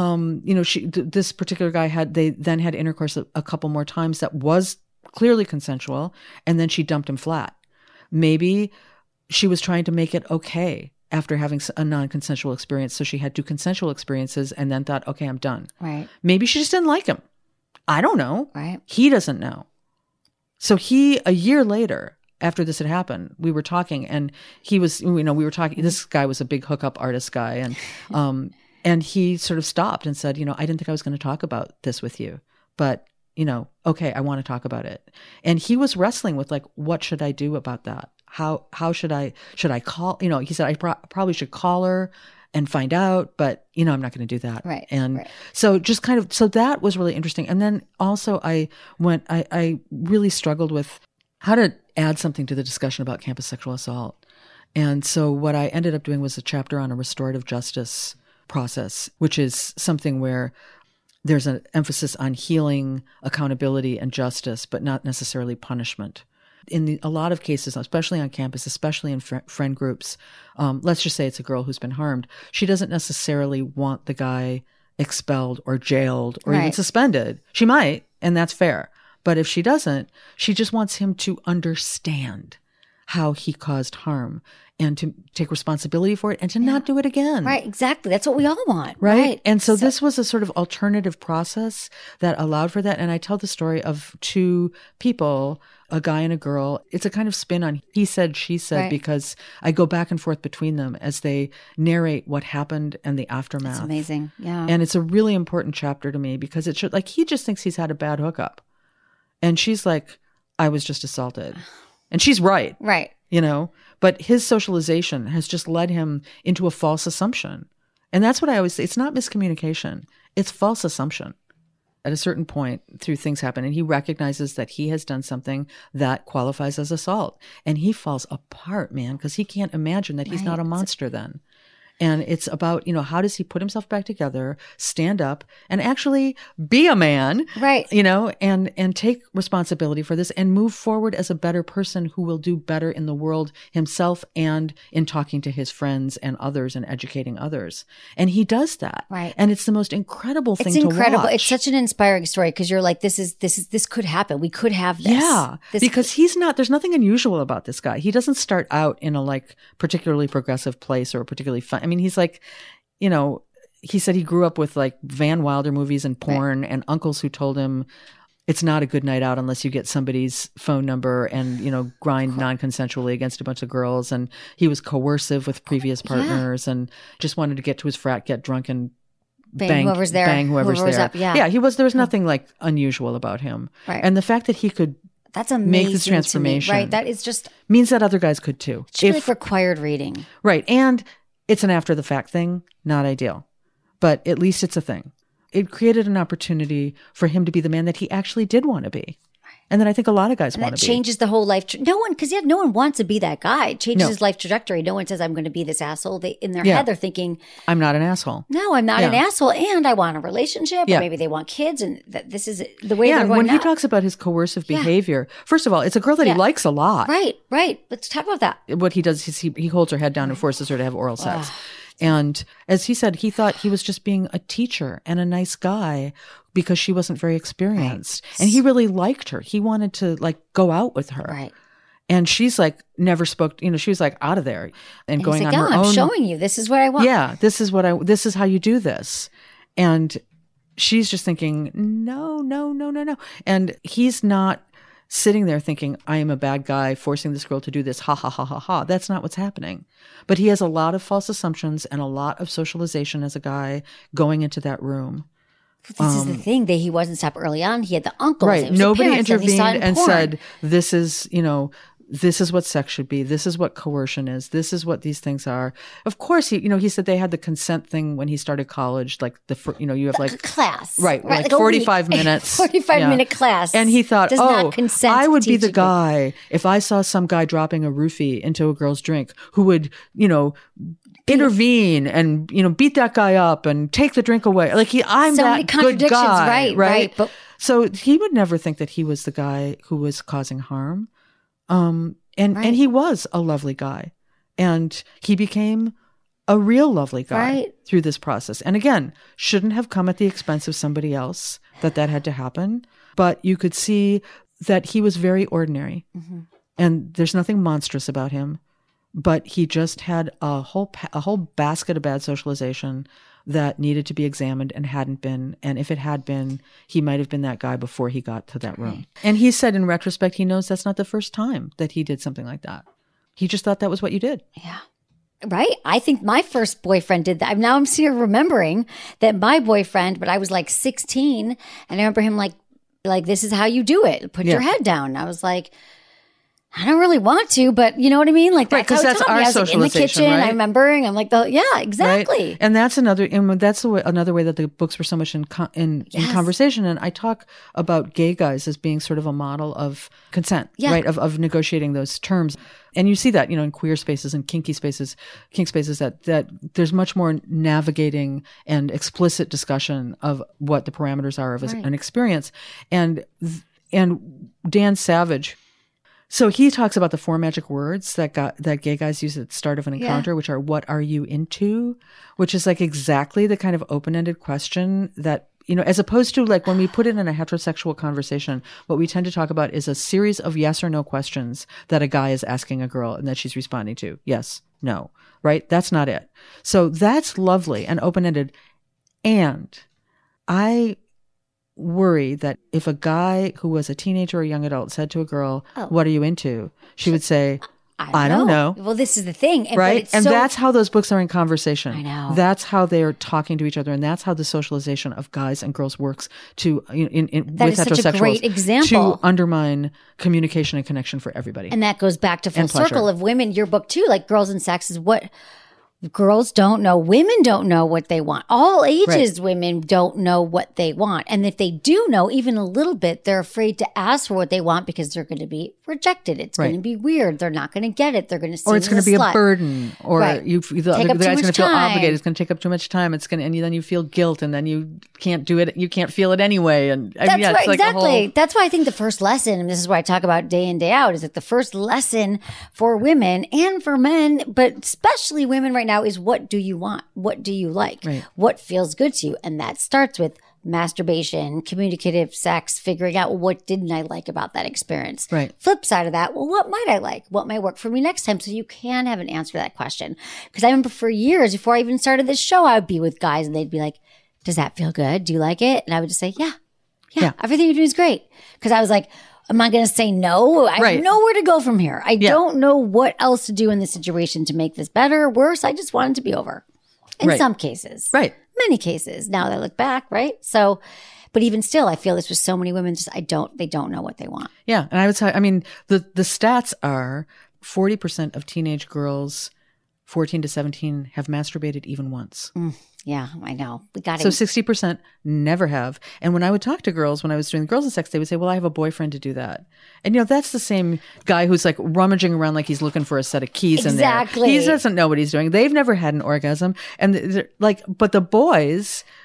this particular guy they then had intercourse a couple more times that was clearly consensual, and then she dumped him flat. Maybe she was trying to make it okay after having a non-consensual experience. So she had 2 consensual experiences and then thought, okay, I'm done. Right. Maybe she just didn't like him. I don't know. Right. He doesn't know. So a year later, after this had happened, we were talking, and we were talking, this guy was a big hookup artist guy. And he sort of stopped and said, I didn't think I was going to talk about this with you, but okay, I want to talk about it. And he was wrestling with like, what should I do about that? How should I call, he said, I probably should call her and find out, but I'm not going to do that. Right. And right. so just kind of, so that was really interesting. And then also I really struggled with how to add something to the discussion about campus sexual assault. And so what I ended up doing was a chapter on a restorative justice process, which is something where there's an emphasis on healing, accountability, and justice, but not necessarily punishment. In a lot of cases, especially on campus, especially in friend groups, let's just say it's a girl who's been harmed. She doesn't necessarily want the guy expelled or jailed or even suspended. She might, and that's fair. But if she doesn't, she just wants him to understand how he caused harm and to take responsibility for it and to not do it again. Right, exactly. That's what we all want. Right. And so this was a sort of alternative process that allowed for that. And I tell the story of 2 people, a guy and a girl. It's a kind of spin on he said, she said, because I go back and forth between them as they narrate what happened and the aftermath. That's amazing. Yeah. And it's a really important chapter to me because it should, like, he just thinks he's had a bad hookup. And she's like, I was just assaulted. And she's right. Right. But his socialization has just led him into a false assumption. And that's what I always say. It's not miscommunication. It's false assumption. At a certain point, things happen, and he recognizes that he has done something that qualifies as assault. And he falls apart, man, because he can't imagine that he's not a monster then. And it's about, how does he put himself back together, stand up, and actually be a man, right? And take responsibility for this and move forward as a better person who will do better in the world himself and in talking to his friends and others and educating others. And he does that, right? And it's the most incredible thing to watch. It's incredible. It's such an inspiring story because you're like, this could happen. We could have this. Yeah, because there's nothing unusual about this guy. He doesn't start out in a like particularly progressive place or a particularly fun. I mean, he's like, he said he grew up with like Van Wilder movies and porn and uncles who told him it's not a good night out unless you get somebody's phone number and, grind non-consensually against a bunch of girls. And he was coercive with previous partners and just wanted to get to his frat, get drunk and bang whoever's there. Bang whoever's there. Up, yeah. There was nothing like unusual about him. Right. And the fact that he could That's amazing make this transformation. Right. That is just means that other guys could too. It's like required reading. Right. And it's an after the fact thing, not ideal, but at least it's a thing. It created an opportunity for him to be the man that he actually did want to be. And then I think a lot of guys want to be. That changes the whole life. No one wants to be that guy. It changes his life trajectory. No one says, I'm going to be this asshole. In their head, they're thinking, I'm not an asshole. No, I'm not an asshole. And I want a relationship. Or maybe they want kids. And this is the way they're going when now. he talks about his coercive behavior, first of all, it's a girl that he likes a lot. Right. Let's talk about that. What he does is he holds her head down and forces her to have oral sex. And as he said, he thought he was just being a teacher and a nice guy because she wasn't very experienced. Right. And he really liked her. He wanted to like go out with her. Right. And she's like, never spoke, she was like out of there and going like, on her own. I'm showing you, this is what I want. Yeah, this is how you do this. And she's just thinking, no. And he's not sitting there thinking, I am a bad guy forcing this girl to do this. Ha, ha, ha, ha, ha. That's not what's happening. But he has a lot of false assumptions and a lot of socialization as a guy going into that room. This is the thing that he wasn't stopped early on. He had the uncles. Right. Nobody intervened and said, this is what sex should be. This is what coercion is. This is what these things are. Of course, he said they had the consent thing when he started college, like you have like a class, right? Like 45 minutes, 45-minute class. And he thought, I would be the guy if I saw some guy dropping a roofie into a girl's drink who would, intervene and, beat that guy up and take the drink away. Like I'm so that many contradictions, good guy, right? But so he would never think that he was the guy who was causing harm. And he was a lovely guy, and he became a real lovely guy through this process. And again, shouldn't have come at the expense of somebody else that had to happen. But you could see that he was very ordinary, and there's nothing monstrous about him. But he just had a whole basket of bad socialization that needed to be examined and hadn't been. And if it had been, he might have been that guy before he got to that room. And he said in retrospect, he knows that's not the first time that he did something like that. He just thought that was what you did. Yeah. Right? I think my first boyfriend did that. Now I'm still remembering that my boyfriend, but I was like 16, and I remember him like this is how you do it. Put your head down. And I was like, I don't really want to, but you know what I mean? Like that's how he taught me. I was like in the kitchen, right? I remember, and I'm like, exactly. Right? And that's another way that the books were so much in conversation. And I talk about gay guys as being sort of a model of consent, right? Of negotiating those terms. And you see that, in queer spaces and kink spaces, that there's much more navigating and explicit discussion of what the parameters are of an experience. And Dan Savage, so he talks about the 4 magic words that gay guys use at the start of an encounter, which are, what are you into? Which is like exactly the kind of open-ended question that, as opposed to like when we put it in a heterosexual conversation, what we tend to talk about is a series of yes or no questions that a guy is asking a girl and that she's responding to. Yes, no, right? That's not it. So that's lovely and open-ended. And I worry that if a guy who was a teenager or a young adult said to a girl, what are you into? She would say, I don't know. Well, this is the thing. Right? And that's how those books are in conversation. I know. That's how they're talking to each other. And that's how the socialization of guys and girls works with heterosexuals. Such a great example. To undermine communication and connection for everybody. And that goes back to full circle of women, your book too, like Girls and Sex is what girls don't know. Women don't know what they want. All ages women don't know what they want. And if they do know even a little bit, they're afraid to ask for what they want because they're going to be rejected. It's going to be weird. They're not going to get it. They're going to see it. Or it's going to be a burden. Or the guy's going to feel obligated. It's going to take up too much time. And then you feel guilt, and then you can't do it. You can't feel it anyway. And that's exactly. That's why I think the first lesson, and this is why I talk about day in, day out, is that the first lesson for women and for men, but especially women right now, is what do you want? What do you like? Right. What feels good to you? And that starts with masturbation, communicative sex, figuring out what didn't I like about that experience. Right. Flip side of that, well, what might I like? What might work for me next time? So you can have an answer to that question. Because I remember for years before I even started this show, I would be with guys and they'd be like, does that feel good? Do you like it? And I would just say, yeah. Everything you're doing is great. Because I was like, am I going to say no? I have nowhere to go from here. I don't know what else to do in this situation to make this better or worse. I just want it to be over. In some cases. Right. Many cases. Now that I look back, right? So, but even still, I feel this with so many women, they don't know what they want. Yeah. And I would say, the stats are 40% of teenage girls 14 to 17 have masturbated even once. Yeah, I know. We got it. So 60% never have. And when I would talk to girls, when I was doing Girls and Sex, they would say, well, I have a boyfriend to do that. And, that's the same guy who's like rummaging around like he's looking for a set of keys in there. Exactly. He doesn't know what he's doing. They've never had an orgasm. And but the boys,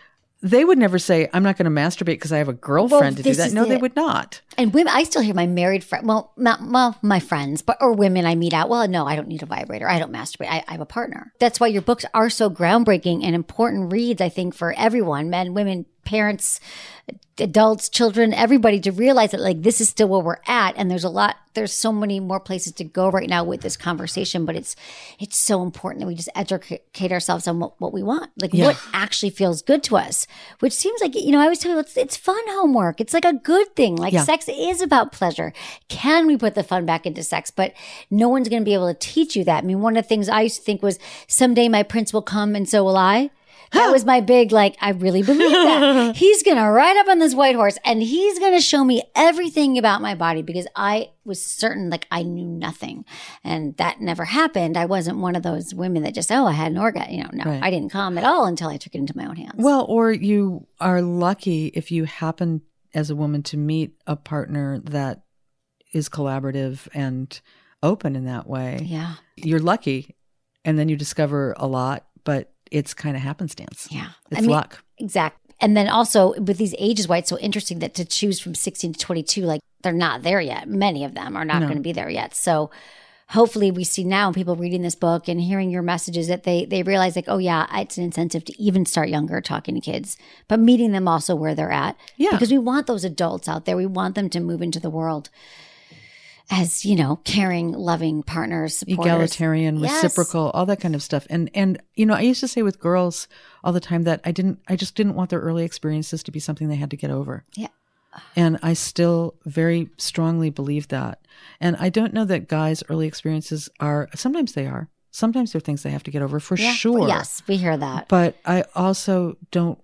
they would never say, I'm not going to masturbate because I have a girlfriend to do that. No, they would not. And women, I still hear my married friend, well, my friends, or women I meet out. Well, no, I don't need a vibrator. I don't masturbate. I have a partner. That's why your books are so groundbreaking and important reads, I think, for everyone, men, women, parents, adults, children, everybody, to realize that like this is still where we're at. And there's so many more places to go right now with this conversation, but it's so important that we just educate ourselves on what we want, like what actually feels good to us, which seems like, I always tell people it's fun homework. It's like a good thing. Like sex is about pleasure. Can we put the fun back into sex? But no one's going to be able to teach you that. I mean, one of the things I used to think was someday my prince will come and so will I. That was my big, I really believe that. He's going to ride up on this white horse and he's going to show me everything about my body because I was certain I knew nothing. And that never happened. I wasn't one of those women that just, I had an orgasm. No, right. I didn't come at all until I took it into my own hands. Well, or you are lucky if you happen as a woman to meet a partner that is collaborative and open in that way. Yeah. You're lucky. And then you discover a lot, but it's kind of happenstance. Yeah. It's luck. Exactly. And then also with these ages, why it's so interesting that to choose from 16 to 22, they're not there yet. Many of them are not going to be there yet. So hopefully we see now people reading this book and hearing your messages that they realize it's an incentive to even start younger talking to kids, but meeting them also where they're at. Yeah. Because we want those adults out there. We want them to move into the world as, caring, loving partners, supporters. Egalitarian, reciprocal, all that kind of stuff. And I used to say with girls all the time that I just didn't want their early experiences to be something they had to get over. Yeah. And I still very strongly believe that. And I don't know that guys' early experiences sometimes they are. Sometimes they're things they have to get over for sure. Yes, we hear that. But I also don't,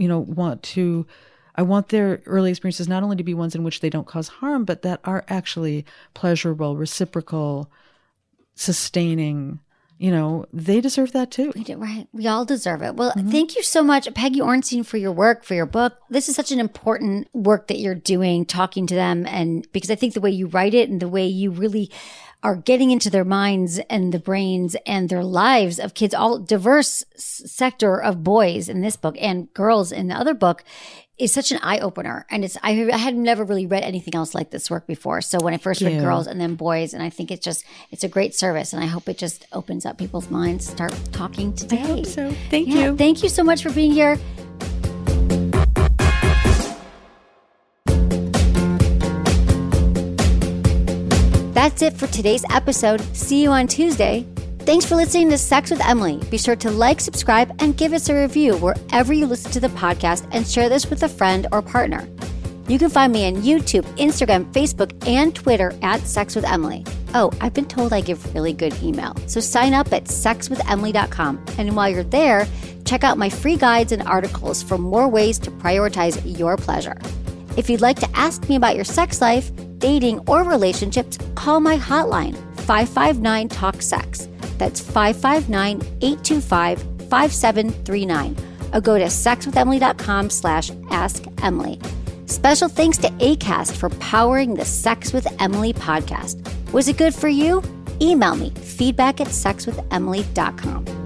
I want their early experiences not only to be ones in which they don't cause harm, but that are actually pleasurable, reciprocal, sustaining. They deserve that too. Right. We all deserve it. Well, Thank you so much, Peggy Orenstein, for your work, for your book. This is such an important work that you're doing, talking to them. And because I think the way you write it and the way you really are getting into their minds and the brains and their lives of kids, all diverse sector of boys in this book and girls in the other book, is such an eye-opener. And I had never really read anything else like this work before. So when I first read girls and then boys, and I think it's a great service. And I hope it just opens up people's minds. Start talking today. I hope so. Thank you. Thank you so much for being here. That's it for today's episode. See you on Tuesday. Thanks for listening to Sex with Emily. Be sure to like, subscribe, and give us a review wherever you listen to the podcast, and share this with a friend or partner. You can find me on YouTube, Instagram, Facebook, and Twitter at Sex with Emily. Oh, I've been told I give really good email. So sign up at sexwithemily.com. And while you're there, check out my free guides and articles for more ways to prioritize your pleasure. If you'd like to ask me about your sex life, dating, or relationships, call my hotline, 559-TALK-SEX. That's 559-825-5739. Or go to sexwithemily.com/askemily. Special thanks to Acast for powering the Sex with Emily podcast. Was it good for you? Email me, feedback@sexwithemily.com.